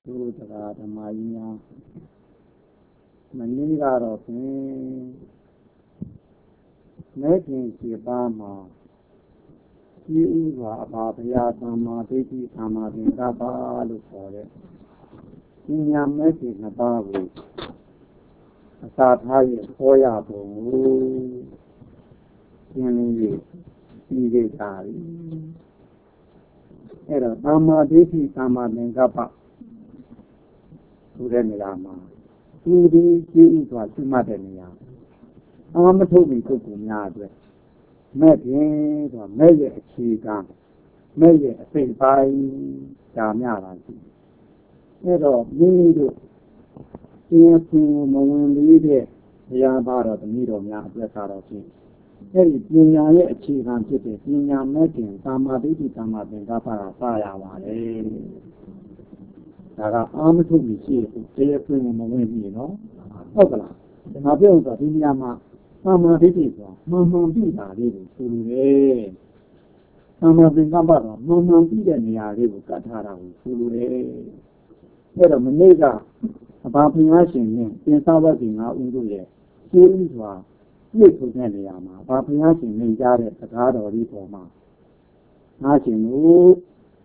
Guru Tagata Maya Manigaro making Sibama Yuva Abaya Dama Diti Sama Daba look for it. In your making a babu. I thought how you Hoya Bo in the Era Dama Diti Sama Dengapa to the Nilama. To the King was to Madania. I'm a toby cook in Yadre. Maybe or maybe a chica, maybe a thing by Yamara. Era need to moment lead the Yabara of the middle Yadre. Very Pinya chicken city, Pinya making Samadhi Samadhi Fire. I'm to be here, they bring him away, you know. Okay, and I built a Pinyama, Samadhi, Mamma Bida, Sulu. Samadhi Gabara, Mamma Bida, Niari, Katara, Sulu. Here a Manega, about Pinyashin, in Savadina, Undu, Sulu. 越出现的呀嘛，把平常心人家的他到里头嘛，那心路，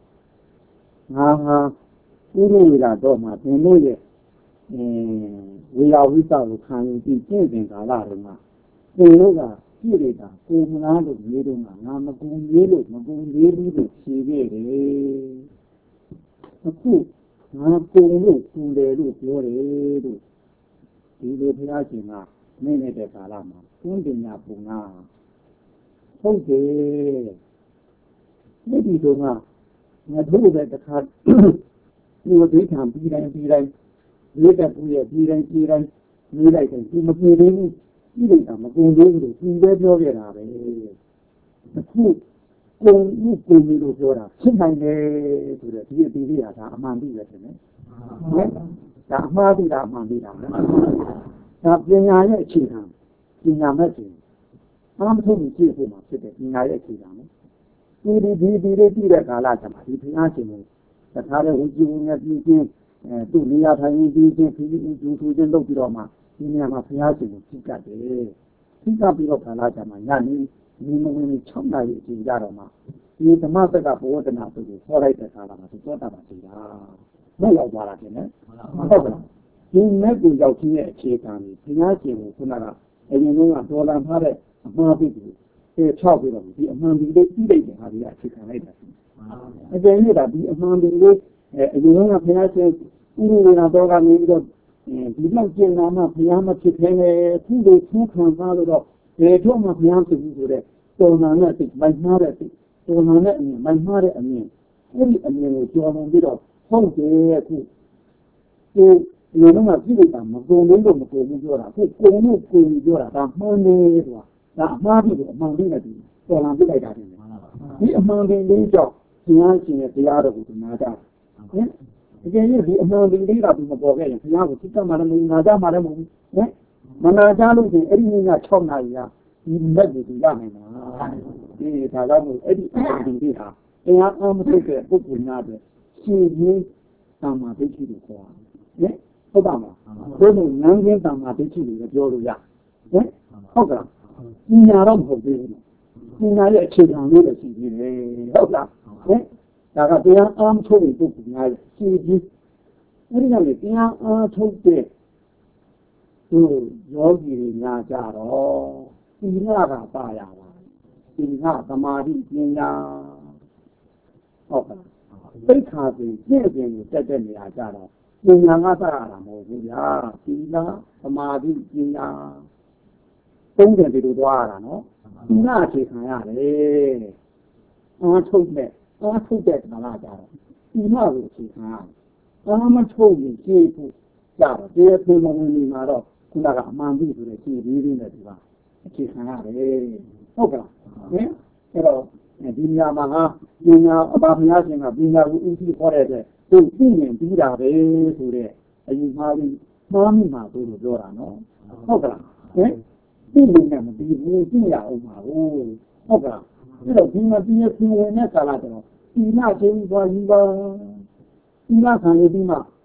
乌鲁为了多嘛，平路也，为了为啥路看有点健身干啦的嘛，平路个距离的，公路路没路嘛，那么公路的区别的，那公路公的路标的路，这个平常心啊。 妹妹的干啦嘛，公平呀不啊，好的，那地方啊，我头在这看，我对看别人，别的不也别人，你来看，你们别人，别人他们公路的，公路标的啥的，那公路标的，现在呢，就是地啊，他蛮地的，是呢，他蛮地的。 那平常也去看，平常没去，他们从接触嘛，是的，平常也去看的。地的干啦什么？你平常去没？在他的屋那毕竟，都人家他因毕竟出现都知道嘛，今年嘛平常去去干的，平常比较干啦什么？那你们从哪里去家了嘛？你他妈这个不的那都是后来的干啦嘛，是做大把事啊，没有做了的呢，好不啦？ 你那个要听的去看的，平常节目是那个，人家啊多让他的妈逼的，超过了比妈逼的低了一点，他就要去看那个。而且有的比妈逼的，人家平常是，那多个那个，比较艰难嘛，平常嘛去看的，出看啥的了，这嘛平常是不的，多难的的，蛮难的的，多难的蛮难的面，那面交通比较好的就。 有那么几个单嘛，公路做了，公路做了，但忙的是吧？那忙的地，多浪费来家的。你忙的你叫，平常心的这样的不拿家，这你忙的你那怎么包个人？平常我去干嘛的没拿家嘛的没，拿家路线，人家吵那样，你那就是这样的嘛。大家都的他，人家俺们这个不拿的，心情当嘛得去的话，好吧嘛，所以南京当嘛得去的标路呀，好个，今年都好的，今年也去趟那个西西嘞，好个，大家这样俺们处理不拿的，西西，我讲的这样俺处理，就要给人家家咯，地那个大呀啦，地那他妈的天呀，好个，非常的这边就在这里呀家了。 人家俺啥啦没有呀，地那他妈的地呀，冬天都多了喏，地那去看呀嘞，俺抽的看那家了，地那就去看呀，俺们抽的这部家了，这些朋友们拿到那个满地的地的地方去看呀嘞，好个啦，这个地家嘛哈，地家把人家先啊，地家有地过来的。 都避免低了呗，是的，哎，妈咪嘛都是做了喏，好个啦，避免那么低，低呀，好个啦，这个平常这些新闻那干啦的，地那些地方，地那看的地嘛，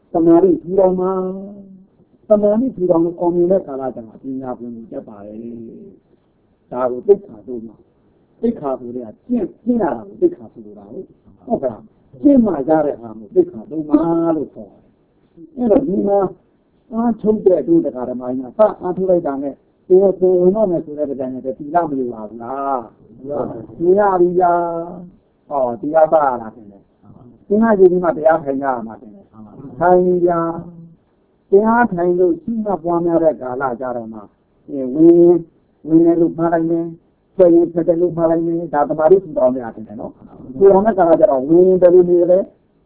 တမာရီထူတော်မှာတမာရီထူတော်အောင်မြင်တဲ့ကာလတည်းမှာပညာပင်ကိုတက်ပါလေဒါကိုသိက္ခာတို့မှာသိက္ခာဆိုတဲ့ကျင့်ရတာကိုသိက္ခာဆိုလိုတာဟုတ်ကဲ့ကျင့်မှရတဲ့အားကိုသိက္ခာတို့မှာလို့ခေါ်တယ်အဲ့တော့ဒီမှာအားထုတ်တဲ့တို့တရားဓမ္မကြီးကစအားထုတ်လိုက်တာနဲ့ကိုယ်ဝင်တော့မယ်ဆိုတဲ့ကြံနဲ့တီလာမလို့ပါဘူးလားဒီရပြီလားဟောတရားပါလာတယ်သင်္ဃာကြီးဒီမှာတရားထိုင်ကြရမှာတယ်ထိုင်ကြတရားထိုင်လို့ရှိမှပွားများတဲ့ကာလကြတော့မှဝင်နေလို့မှားလိုက်မယ်ဆွေရင်ဆက်တယ်လို့မှားလိုက်မယ်ဒါသမာဓိထူတော်များတယ်နော်ထူတော်တဲ့ကာလကြတော့ဝင်တယ်လို့နေတယ်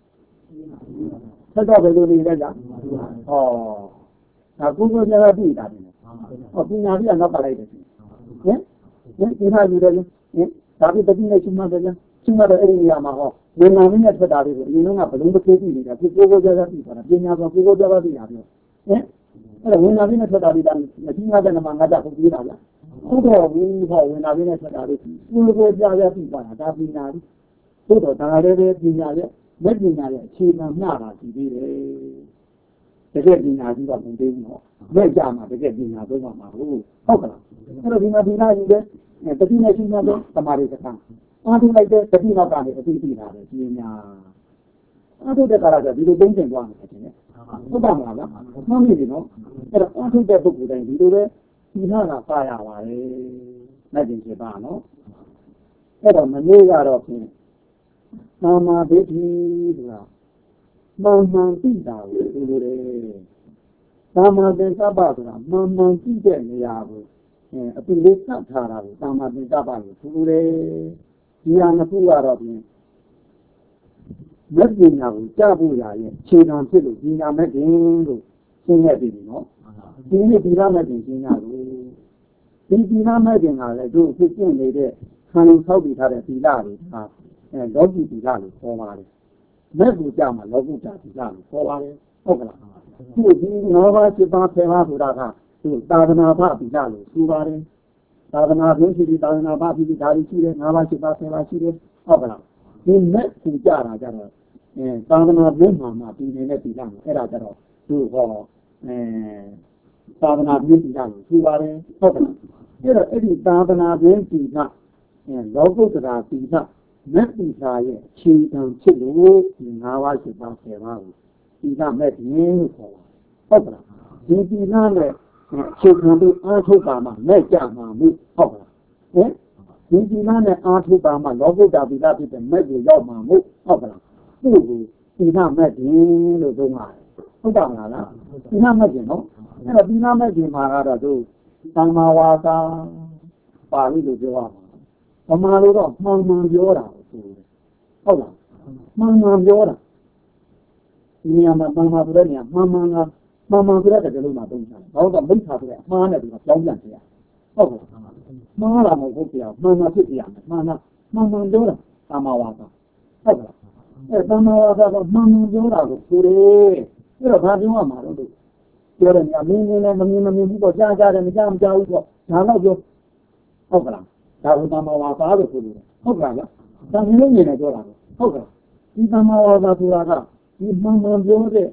ဆက်တော့ဘယ်လိုနေလဲကြာဟောဒါကုသိုလ်ကြရပြီတာတယ်ဟောပညာကြီးကနောက်ကလိုက်တယ်ဟင်ဒီဟာယူတယ်ဒါပြီးတတိနဲ့ရှိမှတယ်ရှိမှတော့အဲ့ဒီနေရာမှာဟောဝိညာဉ်နဲ့ထွက်တာလေးကိုအရင်ကဘလုံးတစ်သေးပြီးနေတာဒီကိုကြကြပြီးတာပညာဆိုကိုကြကြပြီးတာပြောအဲ့ဒါဝိညာဉ်နဲ့ထွက်တာလေးကမရှိမှတဲ့မှာငါတဟုတ်ပြီးတာလားဟုတ်တော့ဘူးဟောဝိညာဉ်နဲ့ထွက်တာလေးကိုကြကြပြီးပါတာဒါပညာကြီးသို့တော့ဒါလည်းပဲပညာရဲ့မဲ့ပညာရဲ့အခြေခံမျှတာရှိသေးတယ်တကယ်ပညာကြီးကမသိဘူးနော်မဲ့ကြမှာတကယ်ပညာသုံးပါမှာဟုတ်ကလားအဲ့တော့ဒီမှာဒီနာယူတဲ့တတိနဲ့ရှိမှတဲ့သမာဓိစကားအားထုတ်လိုက်တဲ့တတိနောက်ကနေအသိသိလာတယ်ကြီးများအားထုတ်တဲ့ကာလကျဒီလိုသုံးကျင်သွားတယ်တဲ့ဟုတ်ပါမလားမှန်ပြီနော်အဲ့တော့အားထုတ်တဲ့ပုဂ္ဂိုလ်တိုင်းဒီလိုပဲဒီနာကပါရပါတယ်နဲ့ကျင်ဖြစ်ပါနော်အဲ့တော့မနေ့ကတော့ဖြင့်မာမာဒိဋ္ဌိဆိုတာမှန်မှန်သိတာကိုဆိုလိုတယ်သာမသင်္ကပ္ပဆိုတာမှန်မှန်သိတဲ့နေရာကိုအတူလေးသတ်ထားတာကိုသာမသင်္ကပ္ပလို့ဆိုလိုတယ်ဒီဟာနှစ်ခုကတော့ဖြင့်မက်ပညာကိုကြားဖို့ရရဲ့ခြေခံဖြစ်လို့ပညာမဲ့ခင်လို့ရှင်းခဲ့ပြီနော်ဒီနေ့ဒီလားမဲ့ခင်ရှင်းရလို့ဒီလားမဲ့ခင်ကလည်းတို့ဖြစ်ကျင့်နေတဲ့ခံလုံဆောက်တည်ထားတဲ့သီလတွေဟာလောကီသီလလို့ခေါ်ပါတယ်မဲ့ကိုကြမှာလောကုတ္တသီလလို့ခေါ်ပါတယ်ဟုတ်ကလားဒီ9ပါး7ပါး10ပါးဆိုတာကသူသာသနာ့ဘသီလလို့ဆိုပါတယ်သာသနာ့ဘုန်းရှိသာသနာ့ဘဖြစ်ဒါတွေရှိတယ်9ပါး7ပါး10ပါးရှိတယ်ဟုတ်ကလားဒီမဲ့ကိုကြတာကြတော့သာသနာ့ဘုန်းမှာပြည်နေတဲ့သီလအဲ့ဒါကြတော့သူဟောသာသနာ့ဘုန်းသီလလို့ဆိုပါတယ်ဟုတ်ကလားအဲ့တော့အဲ့ဒီသာသနာ့ဘုန်းသီလလောကုတ္တရာသီလမက်တိစာရဲ့ခြေတံဖြစ်လို့ဒီ9ပါး7ပါး10ပါးကိုသီလမဲ့ခြင်းလို့ခေါ်တာဟုတ်ကလားဒီသီလနဲ့ခြေတံတို့အားထုတ်ပါမှမဲ့ကြမှာမှုဟုတ်ကလားဒီသီလနဲ့အားထုတ်ပါမှလောကုတ္တသီလဖြစ်တဲ့မဲ့ကိုရောက်မှာမှုဟုတ်ကလားသူ့ကိုသီလမဲ့ခြင်းလို့သုံးပါတယ်ဟုတ်ပါမလားသီလမဲ့ခြင်းနော်အဲ့တော့သီလမဲ့ခြင်းမှာကတော့သူသမ္မာဝါစာပါဠိလိုပြောရမှာဗမာလိုတော့မှန်မှန်ပြောတာဆိုတယ်ဟုတ်လားမှန်မှန်ပြောတာဒီနေရာမှာမှန်မှန်ဆိုတဲ့နေရာမှန်မှန်ကမှန်မှန်ဆိုတဲ့တကယ်လို့မှသုံးတာဘာလို့တော့မိစ္ဆာဆိုတဲ့အမှားနဲ့ဒီကကြောင်းပြန်ပြရဟုတ်ကဲ့မှားတာမဟုတ်ဘူးပြရမှန်မှန်ဖြစ်ပြရမယ်မှန်မှန်ပြောတာသမ္မာဝါစာဟုတ်ကဲ့သမ္မာဝါစာတော့မှန်မှန်ပြောတာကိုဆိုတယ်အဲ့တော့ဘာပြောရမှာတော့ပြောတယ်ညာမင်းလည်းမမြင်ဘူးပေါ့ကြားတယ်မကြားဘူးပေါ့ဒါတော့ပြောဟုတ်ကလားဒါကသမ္မာဝါစာလို့ဆိုလို့ဟုတ်ကဲ့လားဒါမျိုးလုံးနေနေပြောတာဟုတ်ကဲ့ဒီသမ္မာဝါစာဆိုတာကဒီမှန်မှန်ပြောတဲ့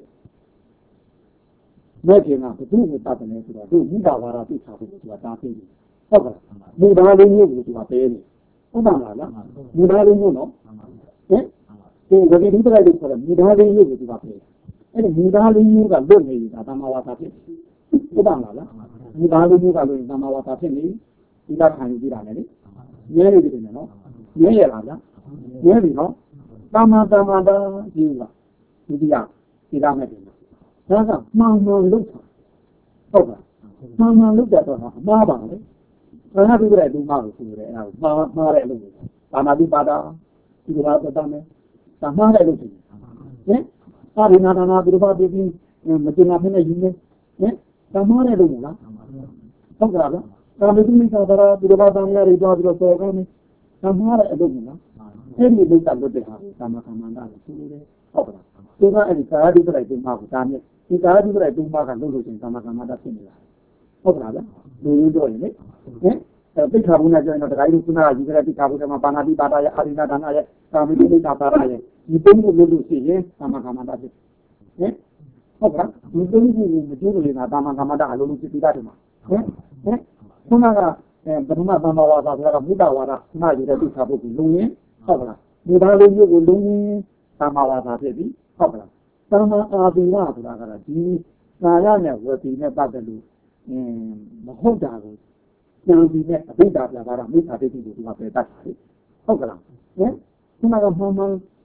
မဲ့ခင်ကဘုသူ့ကိုတတ်တယ်ဆိုတော့သူမိဘဝါဒသိထားဖို့ဆိုတာတားသိတယ်ဟုတ်ကဲ့မိဘလေးမျိုးကိုသူကပေးတယ်ဟုတ်ပါမလားမိဘလေးမျိုးနော်ဟင်ဒီဒီတိုင်းလို့ခေါ်တယ်မိဘလေးမျိုးကိုသူကပေးတယ်အဲ့ဒီမိဘလေးမျိုးကလွတ်နေတာသမ္မာဝါစာဖြစ်ဟုတ်ပါမလားမိဘလေးမျိုးကလွတ်နေသမ္မာဝါစာဖြစ်နေဒီကခံယူကြည့်တာလေရဲနေတယ်နော်ရဲရလားဗျာရဲပြီနော်သမ္မာတာကြီးကဒုတိယဒီကမဲ့တယ်ဒါကမှန်မှန်လုပ်တာဟုတ်ကဲ့မှန်မှန်လုပ်တဲ့တော့မှားပါလေဘာသာပြုတဲ့ဒီမှာကိုဆိုရဲအဲ့ဒါမှားတဲ့လုပ်တယ်ဘာနာတိပါတာဒီလိုပါတတ်မယ်ဒါမှားတဲ့လုပ်တယ်ဟင်အာရိနာနာဒီလိုပါပြီးမကျင်နာဖြစ်နေယူနေဟင်ဒါမှားတဲ့လုပ်မလားဟုတ်ကဲ့ဗျာဒါမျိုးမိစ္ဆာဒရာဒီလိုပါတမ်းရည်တော့ဒီလိုဆိုကောင်းနေဒါမှားတဲ့အလုပ်မလားအဲ့ဒီလုပ်တာလုပ်တဲ့ဟာကာမကမ္မန္တလို့ဆိုလို့ဟုတ်ကဲ့သူကအဲ့ဒီကာယဒုစရိုက်တုံးမှာကိုဒါနဲ့ဒီကာယဒုစရိုက်တုံးမှာကလုပ်လို့ချင်းကာမကမ္မန္တဖြစ်နေတာဟုတ်ကဲ့ဗျာလူရင်းတော့ရင်လေဟင်ပိဋကဘုရားကျောင်းတော့တခါကြီးခုနကယူခဲ့တဲ့ပိဋကဘုရားမှာပါဏာတိပါဒရဲ့အာရိဏဒါနရဲ့ကာမိတိပိဋကပါဒရဲ့ဒီတုံးကိုလုပ်လို့ရှိရင်ကာမကမ္မန္တဖြစ်ဟင်ဟုတ်ကဲ့ဒီသုံးခုကိုမကျိုးနေတာတာမန်ကမ္မတာအလုံးလုံးဖြစ်ပြီးသားတယ်မှာဟင်ခုနကပထမသံဃာဝါဒဆိုတာကဘုဒ္ဓဝါဒနာယူတဲ့သိက္ခာပုဒ်ကိုလုံးရင်ဟုတ်ကလားဘုရားလေးမျိုးကိုလုံးရင်သံဃာဝါဒဖြစ်ပြီဟုတ်ကလားသံဃာအာဘိဝဆိုတာကဒီကာယနဲ့ဝစီနဲ့ပတ်သက်လို့မဟုတ်တာကိုဉာဏ်ဒီနဲ့အဘိဓါပြတာကမိစ္ဆာဒိဋ္ဌိကိုသူကပယ်တတ်တယ်ဟုတ်ကလားဟင်ခုနကမှန်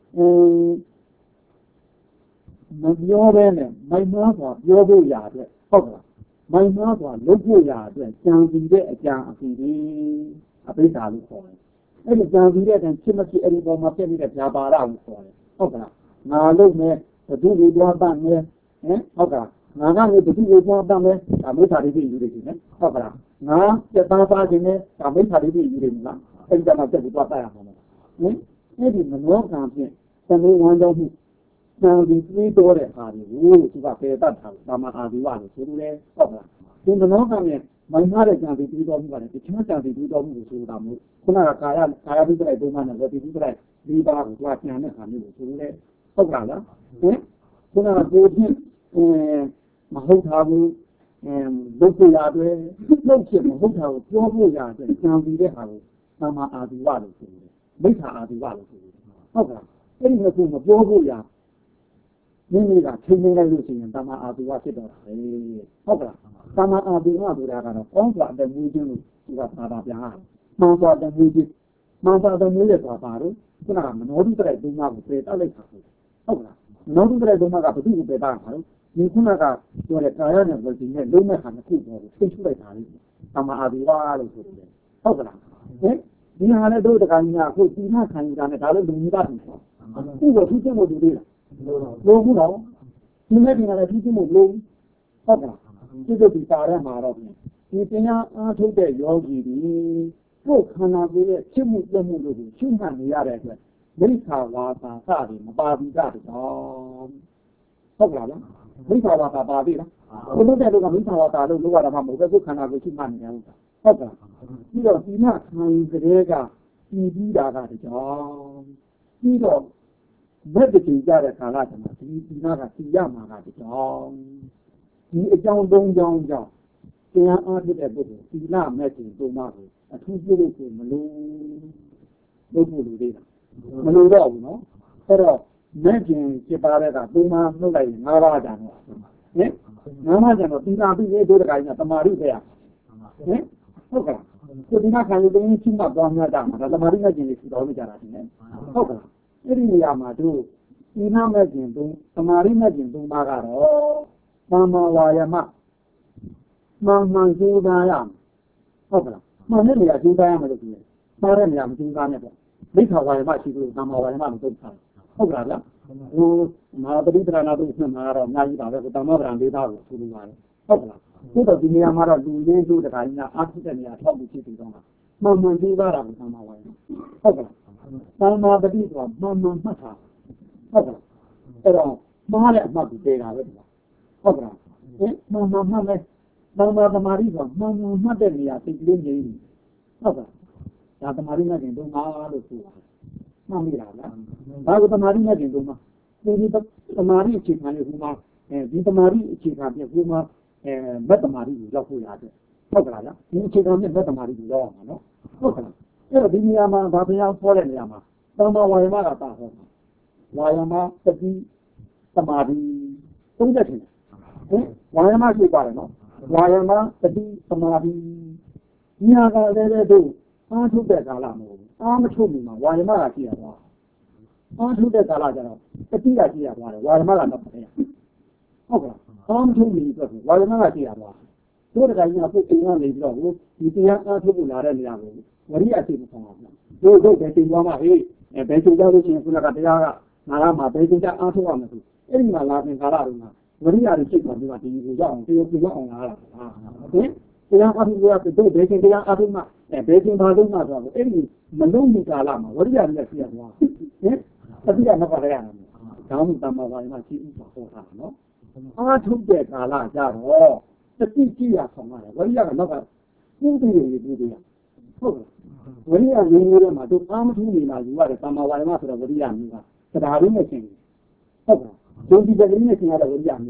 မပြောဘဲနဲ့မိုင်မားစွာပြောဖို့ရတဲ့ဟုတ်ကလားမိုင်မားစွာလုပ်ဖို့ရတဲ့ကြံစီတဲ့အကြံအစီတွေအဘိဓါလို့ခေါ်တယ်အဲ့ဒီကြံစီတဲ့အတိုင်းဖြစ်မဖြစ်အဲ့ဒီပေါ်မှာဖြစ်နေတဲ့ဗျာပါဒကိုခေါ်တယ်ဟုတ်ကလားငါလုပ်မယ်ဘုသူ့ကိုတွားတတ်မယ်ဟုတ်ကလားငါကလည်းဘုသူ့ကိုတွားတတ်မယ်ဒါမိစ္ဆာဒိဋ္ဌိယူနေတယ်နော်ဟုတ်ကလားငါစက်သားစားခြင်းနဲ့ဒါမိစ္ဆာဒိဋ္ဌိယူနေမလားအဲ့ဒီကမှစက်ကိုတွားတတ်ရမှာမဟုတ်အဲ့ဒီမနောကံဖြင့်သံဃာဝမ်းကြောင်းမှုသံဒီပြီးတော့တဲ့အားတွေကိုသူကပယ်တတ်တာဒါမှအာဒီဝလို့ဆိုလို့ဟုတ်ကလားဒီမနောကံနဲ့မိုင်းထားတဲ့ကြံပြီးပြီးတော့မှုကလည်းတခြားကြံပြီးပြီးတော့မှုကိုဆိုတာမျိုးခုနကကာယပြီးတဲ့ပုံမှန်နဲ့ဝတိပြီးတဲ့ဒီပါကိုကြွားပြန်တဲ့ခါမျိုးကိုဆိုလို့ဟုတ်ကလားခုနကကိုချင်းမဟုတ်တာဘူးလုပ်ဖို့ရတယ်လုပ်ချင်မဟုတ်တာကိုပြောဖို့ရတယ်ကြံပြီးတဲ့ဟာကိုသမာအာဒီဝလို့ဆိုတယ်မိစ္ဆာအာဒီဝလို့ဆိုတယ်ဟုတ်ကလားအဲ့ဒီကမပြောဖို့ရမိမိကချိန်နေလိုက်လို့ရှိရင်သမာအာဒီဝဖြစ်တော့တယ်ဟုတ်ကလားသမာအာဒီဝဆိုတာကတော့ကောင်းစွာအတမျိုးချင်းလို့သူကသာသာပြားမှန်စွာအတမျိုးချင်းမှန်စွာအတမျိုးရဲ့ပါတော့ခုနကမနောဒုတရိုက်သုံးပါးကိုပယ်တတ်လိုက်တာဟုတ်ကလားမနောဒုတရိုက်သုံးပါးကဘယ်သူ့ကိုပယ်တတ်မှာလဲဒီခုနကပြောတဲ့ကာယနဲ့ဝစီနဲ့လုံးမဲ့ခါနှစ်ခုပေါ်ကိုသိထုတ်လိုက်တာလေသမာအာဒီဝလို့ဆိုတယ်ဟုတ်ကလားဒီဟာလည်းတို့တက္ကညာခုဒီနာခံယူတာနဲ့ဒါလည်းလူကြီးတာတယ်ခုတော့သူ့ကျင့်ဖို့တူသေးလားလို့ဘူးတော့ဒီမဲ့ဒီကလည်းသူ့ကျင့်ဖို့လို့ဟုတ်ကလားဒီလိုဒီပါရမှာတော့ဒီတရားအားထုတ်တဲ့ယောဂီတွေကိုယ်ခန္ဓာကိုယ်ရဲ့ဖြစ်မှုပြမှုတို့ကိုရှုမှတ်နေရတဲ့အတွက်မိစ္ဆာဝါစာစသည်မပါဘူးကြတော့ဟုတ်ကလားမိစ္ဆာဝါစာပါပြီလားဘုလို့တဲ့လူကမိစ္ဆာဝါစာလို့လောက်ရတာမှမဟုတ်ပဲကိုယ်ခန္ဓာကိုယ်ရှုမှတ်နေတယ်ဟုတ်ကလားပြီးတော့ဒီနာခံယူကြတဲ့ကပြည်ပြီးတာကတကြောင်ပြီးတော့ဘက်တည်ကြတဲ့ခါလာကမှဒီနာကစီရမှာကတကြောင်ဒီအကြောင်း၃ကြောင်းကြောင့်တရားအားထုတ်တဲ့ပုဂ္ဂိုလ်သီလမဲ့ခြင်းသုံးပါးကိုအထူးပြုလို့ကိုမလို့လုပ်ဖို့လူသေးတာမလို့တော့ဘူးနော်အဲ့တော့မဲ့ခြင်းဖြစ်ပါတဲ့ကသုံးပါးနှုတ်လိုက်ရင်၅ပါးကြံတော့ဟင်၅ပါးကြံတော့သီလပြီးရေးတို့တကိုင်းကတမာရိပဲရဟုတ်ကဲ့ကိုဒီနာခံယူတဲ့ချင်းမှသွားမှတာမှာတမာရိမဲ့ခြင်းလေးထူတော်နေကြတာဒီနဲ့ဟုတ်ကဲ့အဲ့ဒီနေရာမှာတို့သီလမဲ့ခြင်းသုံးတမာရိမဲ့ခြင်းသုံးပါးကတော့သမ္မာဝါယမမှန်ကျိုးသားရမယ်ဟုတ်ကဲ့မှန်တဲ့နေရာကျိုးသားရမယ်လို့ပြောတယ်မှားတဲ့နေရာမကျိုးသားနဲ့ပေါ့မိစ္ဆာဝါယမရှိဘူးသမ္မာဝါယမလို့သုံးထားဟုတ်ကဲ့လားဟိုမာပရိပဒနာတို့ဆွမှာတော့အများကြီးပါပဲသမ္မာဗရံဒေသကိုဆိုလိုပါတယ်ဟုတ်ကဲ့ဒီတော့ဒီနေရာမှာတော့လူရင်းတို့တခါကြီးများအားထုတ်တဲ့နေရာထောက်ပြီးဖြစ်ပြီးတော့မှန်ကျိုးသားတာကိုသမ္မာဝါယမဟုတ်ကဲ့သမ္မာပတိဆိုတာမှန်မှတ်တာဟုတ်ကဲ့အဲ့တော့မှားတဲ့အမှတ်ကိုပေးတာပဲဟုတ်ကဲ့မှန်မယ်သမ္မာသမာဓိကမှန်မှတ်တဲ့နေရာသိကလေးကြီးဟုတ်ကဲ့ဒါသမာဓိနဲ့ကျင်တော့မှာလို့ဆိုတာမှတ်မိလားဒါကသမာဓိနဲ့ကျင်တော့မှာဒီသမာဓိအခြေခံလေးကမှဒီသမာဓိအခြေခံပြခုမှမက်သမာဓိကိုရောက်ဖို့ရတယ်ဟုတ်ကဲ့လားဒီအခြေခံနဲ့မက်သမာဓိကိုရောက်အောင်နော်ဟုတ်ကဲ့အဲ့တော့ဒီနေရာမှာဘာပြောင်းပေါ်တဲ့နေရာမှာသမ္မာဝါယမကတာဟောဝါယမတတိသမာဓိသုံးချက်ချင်းဝါယမရှိပါတယ်နော်ဝါယမတတိသမာဓိညာကလည်းတို့အားထုတ်တဲ့ကာလမဟုတ်ဘူးအားမထုတ်မီမှာဝါယမကရှိရသွားအားထုတ်တဲ့ကာလကျတော့တတိကရှိရသွားတယ်ဝါယမကတော့မရဟုတ်ကဲ့အားမထုတ်မီဆိုတော့ဝါယမကရှိရသွားတို့တခါကြီးကပုတ်အိမ်ကနေပြီးတော့ဒီတရားအားထုတ်ဖို့လာတဲ့နေရာကိုဝရိယစိတ်မဆောင်အောင်တို့ပဲတင်သွားမှဟေးဘယ်ချိန်ကြလို့ရှိရင်ခုနကတရားကနာလာမှာဘယ်ချိန်ကြအားထုတ်ရမယ်ဆိုအဲ့ဒီမှာလာတဲ့ကာလတုန်းကဝရိယတွေစိတ်ပေါ်ပြီးမှဒီကိုရောက်အောင်ပြေရောက်အောင်လာတာဟင်တရားအားထုတ်ရတဲ့တို့ဘယ်ချိန်တရားအားထုတ်မှဘယ်ချိန်ဘာလို့မှဆိုတော့အဲ့ဒီမလုံးမီကာလမှာဝရိယနဲ့ပြရသွားဟင်အတိအမကလည်းရတယ်ဒါမှမဟုတ်တမ္မာဝါယမရှိဥပ္ပါဟောတာနော်အားထုတ်တဲ့ကာလကြတော့တတိကြည့်ရဆောင်ရတယ်ဝရိယကနောက်ကပြုပြီးရဟုတ်ကဲ့ဝရိယရင်းရဲမှာတို့အားမထုတ်နေမှာယူရတယ်တမ္မာဝါယမဆိုတော့ဝရိယမျိုးကတရားရင်းနဲ့ရှင်ဟုတ်ကဲ့ဒုတိယကလေးနဲ့ရှင်ရတဲ့ဝရိယမျိုးက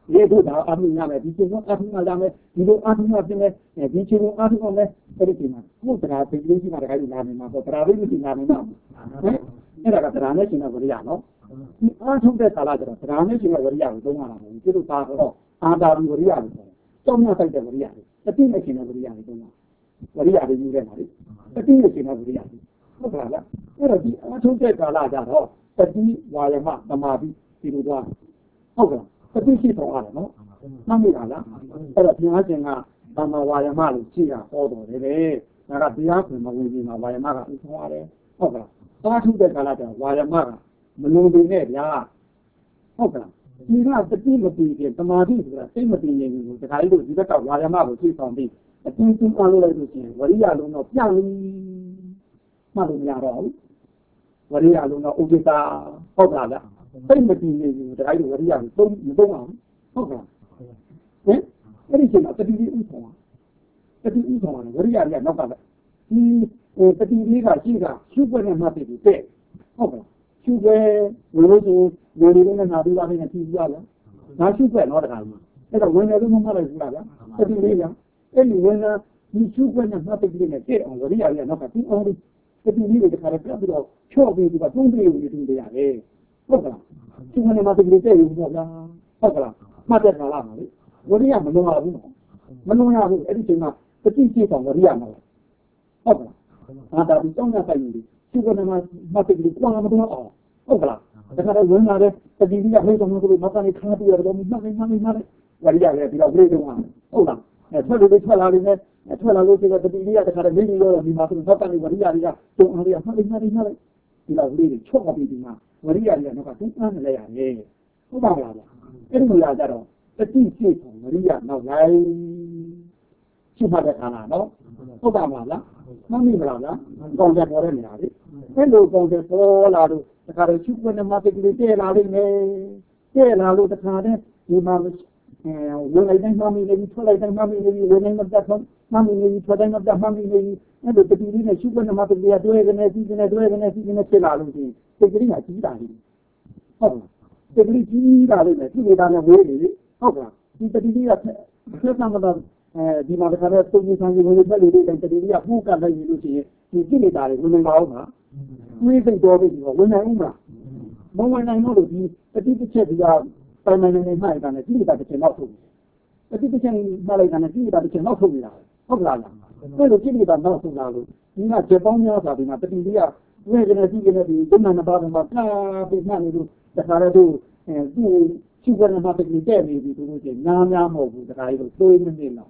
ရေတို့တာအမှုရမယ်ဒီချိန်ကအမှုရမယ်ဒီလိုအမှုရပြင်မယ်ဒီချိန်ကအမှုမယ်အဲ့ဒီချိန်မှာကိုယ်တရားသိလေးရှိမှတခါကြီးလာနေမှာပေါ့တရားလေးမရှိလာနေမှာဟဲ့အဲ့ဒါကတရားနဲ့ရှင်တဲ့ဝရိယနော်ဒီအားထုတ်တဲ့ကာလကျတော့တရားနဲ့ရှင်တဲ့ဝရိယကိုသုံးရတာမဟုတ်ဘူးသူတို့ပါတော့အာတာဝရိယကိုပြောတယ်ကြောင်းမြဆိုင်တဲ့ဝရိယတွေတတိနဲ့ရှင်တဲ့ဝရိယတွေသုံးတာဝရိယတွေယူခဲ့ပါလေတတိနဲ့ရှင်တဲ့ဝရိယတွေဟုတ်ပါလားအဲ့တော့ဒီအားထုတ်တဲ့ကာလကျတော့တတိဝါယမသမာဓိဒီလိုသွားဟုတ်ကဲ့တတိရှိတော်ရတယ်နော်မှတ်မိလားအဲ့တော့ဘုရားရှင်ကသမာဝါယမလို့ရှိတာဟောတော်တယ်လေဒါကတရားခွင်မဝင်ပြီးမှာဝါယမကဥဆောင်ရတယ်ဟုတ်ကဲ့အားထုတ်တဲ့ကာလကျတော့ဝါယမကမလုံးပင်နဲ့ဗျာဟုတ်ကဲ့ဒီကတတိမတည်တဲ့သမာဓိဆိုတာစိတ်မတည်နေဘူးတခါလေးတို့ဒီဘက်ကဝါယမကိုသိဆောင်ပြီးအတင်းတင်းအားလို့လိုက်လို့ရှိရင်ဝရိယလုံးတော့ပြန့်လို့မှတ်လို့မရတော့ဘူးဝရိယလုံးတော့ဥပ္ပဒါဟုတ်ပါလားစိတ်မတည်နေဘူးတခါလေးတို့ဝရိယကိုသုံးမသုံးအောင်ဟုတ်ကဲ့ဟင်အဲ့ဒီချိန်မှာတတိဥဆောင်တတိဥဆောင်တယ်ဝရိယတွေကနောက်ကလည်းဒီတတိလေးကရှိတာရှုပ်ွက်နဲ့မှတ်ပြီးတဲ့ဟုတ်ကဲ့ရှုပ်ွက်ဝင်လို့ဆိုဝင်နေနဲ့နာပြီးသားလေးနဲ့ကြည့်ရလားငါရှုပ်ွက်တော့တခါကြီးအဲ့တော့ဝင်တယ်လို့မမှတ်လိုက်ဘူးလားတတိလေးကအဲ့ဒီဝင်လာဒီရှုပ်ွက်နဲ့မှတ်ပြီးတဲ့တဲ့အောင်ဝရိယတွေကနောက်ကပြီးအောင်တတိလေးတွေတခါလည်းပြပြီးတော့ချော့ပြီးဒီကသုံးပြေဦးနေတူတယ်ရတယ်ဟုတ်ကဲ့ရှုပ်ွက်နဲ့မှတ်ပြီးတဲ့ဦးပေါ့ဗျာဟုတ်ကဲ့မှတ်တဲ့ခါလာပါလေဝရိယမလုံးရဘူးမလုံးရဘူးအဲ့ဒီချိန်မှာတတိရှိဆောင်ဝရိယမှာဟုတ်ကဲ့အာတာဒီကြောင့်ရဆိုင်နေရှုပ်ွက်နဲ့မှတ်ပြီးကွာမတော့အောင်ဟုတ်ကဲ့ဒါကြတဲ့ဝင်လာတဲ့တတိယဟိတ်တော်မျိုးမကနေခါပြရတယ်မှတ်နေဝရိယလည်းဒီတော့ပြည့်စုံအောင်ဟုတ်လားထွက်လို့ထွက်လာနေတယ်ထွက်လာလို့ဒီကတတိယတခါတည်းမင်းကြီးရောဒီမှာဆိုတော့ကနေဝရိယတွေကတုံအားရမှတ်လိုက်ဒီလောက်လေးတွေချော့ပြီးဒီမှာဝရိယတွေကတော့တုံအားနဲ့လည်းရတယ်ဟုတ်ပါလားအဲ့ဒီလိုကြတော့တတိရှိของဝရိယနောက်လိုက်ရှိမှတဲ့ခါလာနော်ဟုတ်ပါမလားမမိမလားကောင်းတဲ့ပေါ်တဲ့နေရာလေအဲ့လိုကောင်းတဲ့ပေါ်လာလို့တခါတည်းချုပ်ကနေမှတိတ်ကလေးတဲလာလိမ့်မယ်တဲလာလို့တခါတည်းဒီမှာဝင်လိုက်တိုင်းမှမိနေပြီထွက်လိုက်တိုင်းမှမိနေပြီဝင်နေမှတက်ဆုံးမှမိနေပြီထွက်တိုင်းမှတက်မှမိနေပြီအဲ့လိုတတိလေးနဲ့ချုပ်ကနေမှတိတ်ကလေးတွဲကနေစီးကနေတွဲကနေစီးကနေဖြစ်လာလို့ဒီတိတ်ကလေးကကြီးတာလေဟုတ်လားတိတ်ကလေးကြီးတာလေးနဲ့ဒီလိုသားနဲ့ဝေးနေလေဟုတ်လားဒီတတိလေးကဆက်ဆံမတော့ဒီမှာတခါတော့သုံးကြီးဆန်းကြီးဝင်တဲ့လူတွေတိုင်းတတိလေးကမှုကလိုက်လို့ရှိရင်ဒီကြည့်နေတာတွေဝင်နေပါဦးမှာဝေးစိတ်တော်ပြီဒီကဝင်နိုင်ဦးမှာမဝင်နိုင်လို့ဒီတတိတစ်ချက်ဒီကပိုင်နေမှိုက်တာနဲ့ကြည့်နေတာတစ်ချက်နောက်ထုတ်တတိတစ်ချက်မှလိုက်တာနဲ့ကြည့်နေတာတစ်ချက်နောက်ထုတ်နေတာဟုတ်လားအဲ့လိုကြည့်နေတာနောက်ထုတ်လာလို့ဒီကချက်ပေါင်းများစွာဒီမှာတတိလေးကဝေးကနေကြည့်နေပြီးဒုက္ခနှစ်ပါးမှာကာပြီးမှနေလို့တခါတော့သူရှိကနေ့မှတကယ်တဲ့နေပြီသူတို့ကများမဟုတ်ဘူးတခါကြီးတော့3မိနစ်လောက်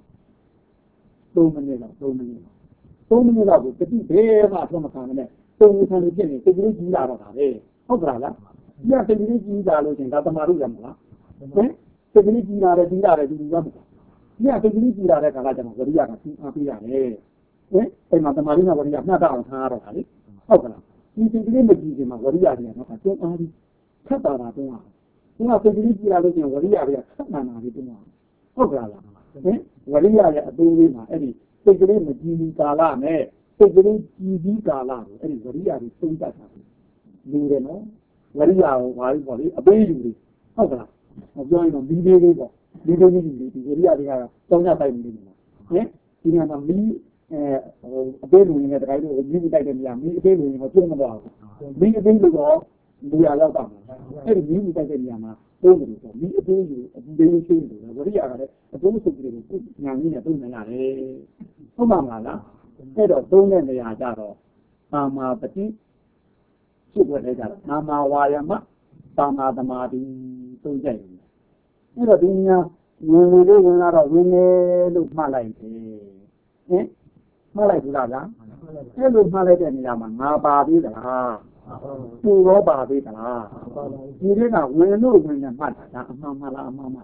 3မိနစ်လောက်ကိုတတိဘယ်မှအဆုံးမခံနဲ့3မိနစ်ဖြစ်နေတကယ်ကြီးလာတော့တာပဲဟုတ်ကလားဒီကတကယ်ကြီးလာလို့ရှင်ဒါတမာတို့ရမလားဟင်တကယ်ကြီးလာတယ်ဒီကတကယ်ကြီးလာတဲ့ခါကကျတော့ဝရိယကသိအားပေးရတယ်ဟင်အဲ့မှာတမာတို့ကဝရိယမျှတအောင်ထားရတော့တာလေဟုတ်ကလားဒီတကယ်မကြည့်ခင်မှာဝရိယတွေကတော့အကျဉ်းအားပြီးခက်တာတော့ဒီမှာစိတ်ကလေးကြည့်လာလို့ကျရင်ဝရိယတွေကဆက်မှန်တာလေးတူမှာဟုတ်ကလားဟင်ဝရိယရဲ့အသေးလေးမှာအဲ့ဒီစိတ်ကလေးမကြည်ဘူးကာလနဲ့စိတ်ကလေးကြည်ပြီးကာလကိုအဲ့ဒီဝရိယတွေသုံးတတ်တာလူတယ်နော်ဝရိယကိုဘာလို့ပေါ့လေအပေးယူလေဟုတ်ကလားပြောရင်တော့မီးလေးလေးပေါ့မီးလေးကြီးဒီဝရိယတွေကတောင်းရတိုက်နေတယ်ဟင်ဒီကမှာမီးအပေးလူရင်းနဲ့တခါလို့မီးတိုက်တဲ့နေရာမီးအပေးလူရင်းကိုကျုံးမသွားဘူးမီးအပေးလူတော့လူရရောက်တာအဲ့ဒီမီးတိုက်တဲ့နေရာမှာသုံးတယ်ဆိုမီးအပေးယူအပေးရှိတယ်ဝရိယကလည်းအသုံးစုပ်ပြီးကိုညာနည်းနဲ့သုံးနေရတယ်ဟုတ်ပါမလားအဲ့တော့သုံးတဲ့နေရာကြတော့အာမာပတိစုပ်ွက်လိုက်ကြတာအာမာဝါယမသာမာသမာဓိသုံးကြတယ်အဲ့တော့ဒီညာဝင်လို့ဝင်လာတော့ဝင်တယ်လို့မှတ်လိုက်တယ်ဟင်မှတ်လိုက်ဘူးလားအဲ့လိုမှတ်လိုက်တဲ့နေရာမှာငါပါသေးသလားသူရောပါသေးသလားဒီလေးကဝင်လို့ဝင်နေမှတ်တာအမှန်မလားအမှန်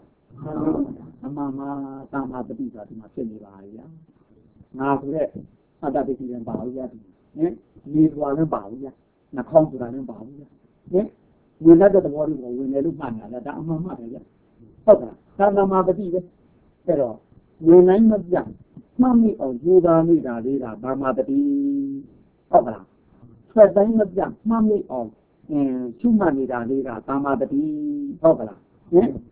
သာမာပတိဆိုတာဒီမှာဖြစ်နေပါရဲ့ငါဆိုတဲ့အတ္တပိရင်ပါဘူးဗျာဟင်ဒီကွာလည်းပါဘူးဗျာနှာခေါင်းဆိုတာလည်းပါဘူးဗျာဟင်ဝင်တဲ့သဘောလေးကိုဝင်တယ်လို့မှတ်နေတာဒါအမှန်မှပဲဗျာဟုတ်ကဲ့သာမာပတိပဲအဲ့တော့ဝင်နိုင်မပြမှတ်မိအောင်ယူတာနေတာလေးကသာမာပတိဟုတ်ကဲ့ဆက်တိုင်းမပြမှတ်မိအောင်ရှုမှတ်နေတာလေးကသာမာပတိဟုတ်ကဲ့ဟင်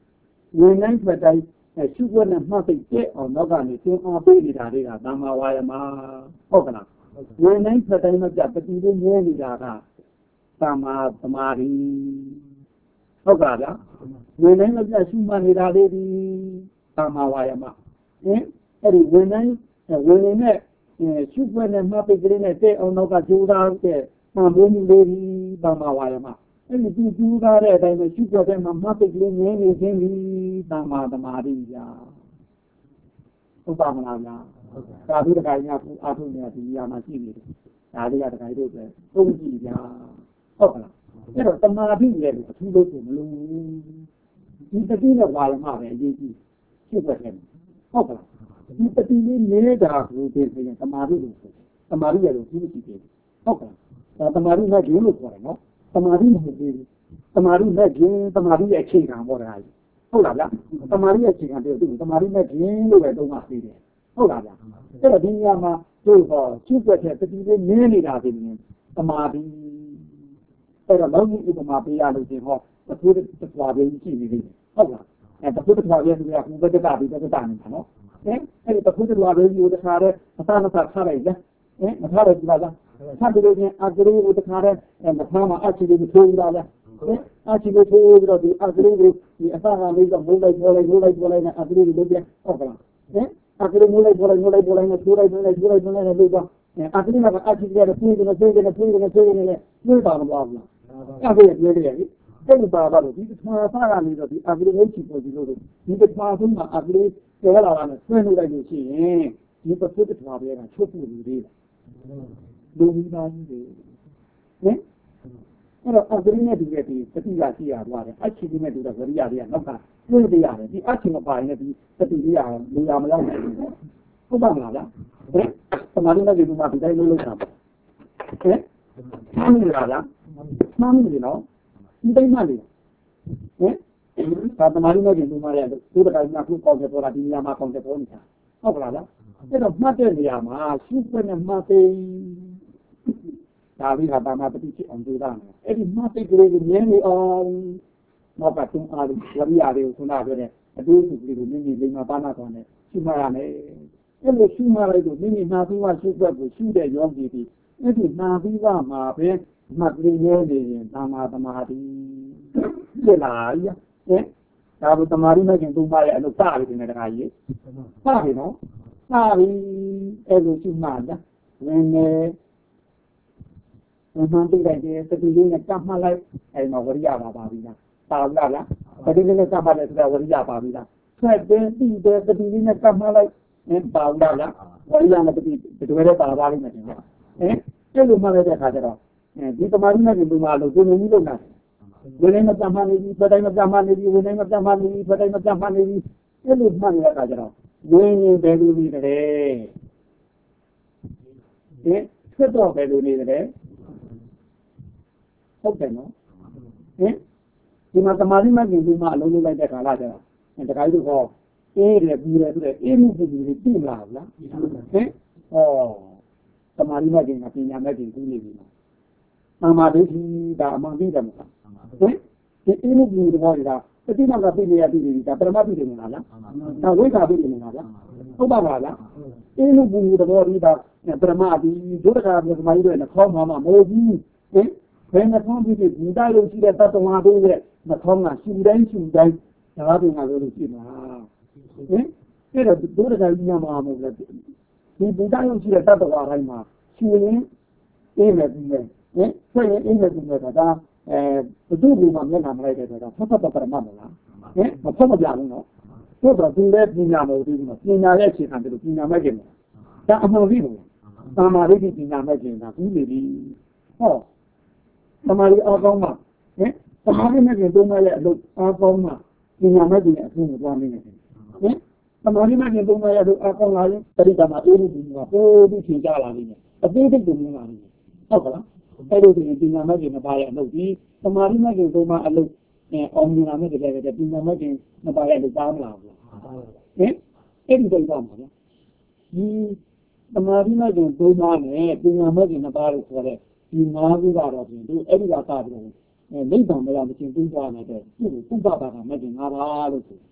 ဝင်နိုင်ဖက်တိုင်းရှုပ်ွက်နဲ့မှတ်သိတဲ့အောင်တော့ကနေသင်အားပေးနေတာတွေကသမာဝါယမဟုတ်ကလားဝင်နိုင်ဖက်တိုင်းမပြတတိလေးမြဲနေတာကသမာသမာဓိဟုတ်ကလားဗျာဝင်နိုင်မပြရှုမှတ်နေတာလေးဒီသမာဝါယမအဲ့ဒီဝင်နိုင်ဝင်နေတဲ့ရှုပ်ွက်နဲ့မှတ်သိကလေးနဲ့တဲ့အောင်တော့ကကြိုးစားတဲ့မှန်ဖို့မှုလေးဒီသမာဝါယမအဲ့ဒီသူကြိုးစားတဲ့အတိုင်းပဲရှုပ်ွက်တဲ့မှာမှတ်သိကလေးမြဲနေခြင်းဒီသမာသမာဓိဗျာဟုတ်ပါမလားဗျာသာဓုတခါကြီးကအာထုနေတာဒီနေရာမှာရှိနေတယ်ဒါတွေကတခါကြီးတို့ပဲသုံးကြည့်ဗျာဟုတ်ကလားအဲ့တော့သမာဓိရဲ့အထူးလို့ဆိုမလို့ဒီတတိနဲ့ဝါရမပဲအရေးကြီးဖြစ်ွက်တယ်ဟုတ်ကလားဒီတတိလေးနေတာကိုသိရင်သမာဓိလို့ဆိုသမာဓိရဲ့လို့သိရှိတယ်ဟုတ်ကလားဒါသမာဓိနဲ့ကျင်းလို့ခေါ်တယ်နော်သမာဓိမဟုတ်သေးဘူးသမာဓိနဲ့ကျင်းသမာဓိရဲ့အခြေခံပေါ်တာကြီးဟုတ်လားဗျသမာဓိရဲ့အခြေခံတည်းသူသမာဓိနဲ့ကျင်းလို့ပဲသုံးပါသေးတယ်ဟုတ်လားဗျအဲ့တော့ဒီနေရာမှာတို့ဟောချုပ်ွက်တဲ့တတိလေးနင်းနေတာဒီရင်သမာဓိအဲ့တော့လောကီဥပမာပေးရလို့ရှင်ဟောတခုတစ်ထွားပြင်းကြည့်နေတယ်ဟုတ်လားတခုတစ်ထွားပြင်းကဘုရားတတာပြီးတတာနေတာနော်အဲ့ဒီတခုတစ်ထွားပြင်းကိုတခါတဲ့အသာမသာထားလိုက်လေမထားရဘူးလားဆက်ပြီးတော့အကလေးကိုတခါတဲ့မထားမှအချီလေးမထိုးဘူးလားအချီလေးထိုးပြီးတော့ဒီအကလေးကိုဒီအသာကလေးတော့မိုးလိုက်နဲ့အကလေးကိုလုပ်ပြဟုတ်ကလားအကလေးမိုးလိုက်နဲ့ထိုးလိုက်နဲ့လုပ်တော့အကလေးကအချီလေးကပြေးနေပါမသွားဘူးအဲ့ဒါပြေးတယ်အဲ့ဒီပါတော့ဒီထွားစားကနေတော့ဒီအကလေးကိုချီပေါ်ပြီးလို့ဒီထွားဆုံးမှာအကလေးကျော်လာတာနဲ့ဆွဲလို့လိုက်လို့ရှိရင်ဒီပစုတထွားပဲကချုပ်ဖို့လူသေးတယ်လူကြီးသားကြီးတွေအဲ့တော့အကလေးနဲ့တူတဲ့ဒီတတိယရှိရသွားတယ်အချီလေးနဲ့တူတဲ့ဝရိယတွေကနောက်ကတွင်းတရားတယ်ဒီအချီမပါရင်ဒီတတိယလူရမလောက်နိုင်ဘူးဟုတ်ပါမလားဗျသမာဓိနဲ့ဒီမှာဒီတိုင်းလုပ်တာမှန်ပြီလားဗျမှန်ပြီနော်ဒီတိုင်းမှန်ပြီသာသမာဓိနဲ့ဒီမှာလည်းသူတခါမှခုပေါက်တယ်ဆိုတာဒီနေရာမှာပေါက်တယ်ပေါ်နေတာဟုတ်ကလားဗျအဲ့တော့မှတ်တဲ့နေရာမှာရှုပ်နဲ့မှတ်သိဒါလေးကတာမပတိဖြစ်အောင်ကြိုးစားမယ်အဲ့ဒီမှတ်သိကလေးကိုမြင်နေအောင်နောက်ကသုံးအားဝရိယတွေကိုခုနပြောတဲ့အတူတူကလေးကိုမိမိလိမ္မာပါဏတော်နဲ့ရှုမှတ်ရမယ်အဲ့လိုရှုမှတ်လိုက်လို့မိမိနာသီဝရှုွက်ကိုရှုတဲ့ယောဂီဒီအဲ့ဒီနာသီဝမှာပဲမှတ်ကလေးရဲနေရင်သမာသမာဓိဖြစ်လာရဒါဘုသမာဓိနဲ့ကျင်သုံးပါရဲ့အလုပ်စပြီဒီနေ့တခါကြီးစပြီနော်စပြီအဲ့လိုရှုမှတ်ကြဝင်နေမှန်တိတ်လိုက်တယ်တတိလေးနဲ့ကပ်မှတ်လိုက်အဲ့မှာဝရိယပါပြီလားပါဘူးလားတတိလေးနဲ့ကပ်မှတ်လိုက်ဆိုတာဝရိယပါပြီလားဆက်တဲ့တိတဲ့တတိလေးနဲ့ကပ်မှတ်လိုက်ပါဘူးလားဝရိယနဲ့တတိဒီလိုပဲပါပါလိမ့်မယ်တင်အဲ့လိုမှတ်လိုက်တဲ့အခါကျတော့ဒီသမာဓိနဲ့ဒီလိုမှလို့ကိုယ်မြင်လို့နာဝင်နေမပြတ်မှနေပြီဖတိုင်းမပြတ်မှနေပြီဝင်နေမပြတ်မှနေပြီဖတိုင်းမပြတ်မှနေပြီအဲ့လိုမှတ်နေတဲ့အခါကျတော့ဝင်ရင်ဘယ်လိုနေတယ်ထွက်တော့ဘယ်လိုနေတယ်ဟုတ်တယ်နော်ဒီမှာသမာဓိမှပြင်ပြီးမှအလုံးလုံးလိုက်တဲ့ခါလာကြတာတခါကြီးတော့အေးတယ်ပြီးတယ်ဆိုတဲ့အေးမှုပူတွေသိမလားဗျာသမာဓိမှပြင်ကပညာမဲ့ပြင်ပြီးနေပြီသမာဓိဒါအမှန်ပြီးတယ်မလားဒီအေးမှုပူတွေတော့ဒါတတိမကပြည့်နေရပြီဒါပရမတ်ပြည့်နေလားဒါဝိဇ္ဇာပြည့်နေလားဟုတ်ပါပါလားအေးမှုပူတွေတော့ဒီဒါပရမတ်ဒီဒုက္ခမြေသမာဓိတွေနဲ့ခေါင်းမှာမဟုတ်ဘူးဘယ်နှခေါင်းပြည့်ဒီတိုင်းလို့ရှိတဲ့တတ္တဝါတို့ရဲ့နှခေါင်းကရှူတိုင်းဒါကငါတို့လို့ရှိမှာအဲ့တော့ဒုက္ခကြီးညမှာမဟုတ်လားဒီဘုရားရုပ်ရှိတဲ့တတ္တဝါတိုင်းမှာရှူရင်အေးမယ်ပြီးမယ်ဆွဲရင်အေးမယ်ပြီးမယ်ဒါဘုသူ့ဘုံမှာမျက်နှာမလိုက်တဲ့တော့ဖတ်ဖတ်ပရမတ်မလားမဖတ်မပြဘူးနော်တို့တော့သူလည်းပညာမဟုတ်ဘူးနော်ပညာရဲ့အခြေခံတယ်လို့ပညာမဲ့ကျင်တယ်ဒါအမှန်ကြီးဘူးသာမာရိပညာမဲ့ကျင်တာကူးနေပြီဟောသမာဓိအားကောင်းမှသမာဓိနဲ့ကျင်သုံးမရဲ့အလုပ်အားကောင်းမှပညာမဲ့ကျင်တဲ့အဆင့်ကိုသွားနေတယ်သမာဓိနဲ့ကျင်သုံးမရဲ့အလုပ်အားကောင်းလာရင်ပရိသမာအေးမှုကပိုးပြီးထင်ကြလာနေတယ်အသေးစိတ်ကိုမြင်လာနေတယ်ဟုတ်ကလားအဲ့လိုဆိုရင်ပညာမဲ့ကျင်မပါရဲ့အလုပ်ဒီသမာဓိနဲ့ကျင်သုံးမအလုပ်အောင်မြင်လာမဲ့တကယ်ပဲပညာမဲ့ကျင်မပါရဲ့အလုပ်သားမလားဘူးအဲ့ဒီတော့ပါမှာဗျဒီသမာဓိနဲ့ကျင်သုံးမနဲ့ပညာမဲ့ကျင်မပါလို့ဆိုတဲ့ဒီငါးခုကတော့ပြင်သူအဲ့ဒီကစပြီးတော့နိဗ္ဗာန်မရမချင်းပြီးသွားနေတဲ့သူ့ပုပ္ပပါကမကျင်ငါးပါလို့ဆို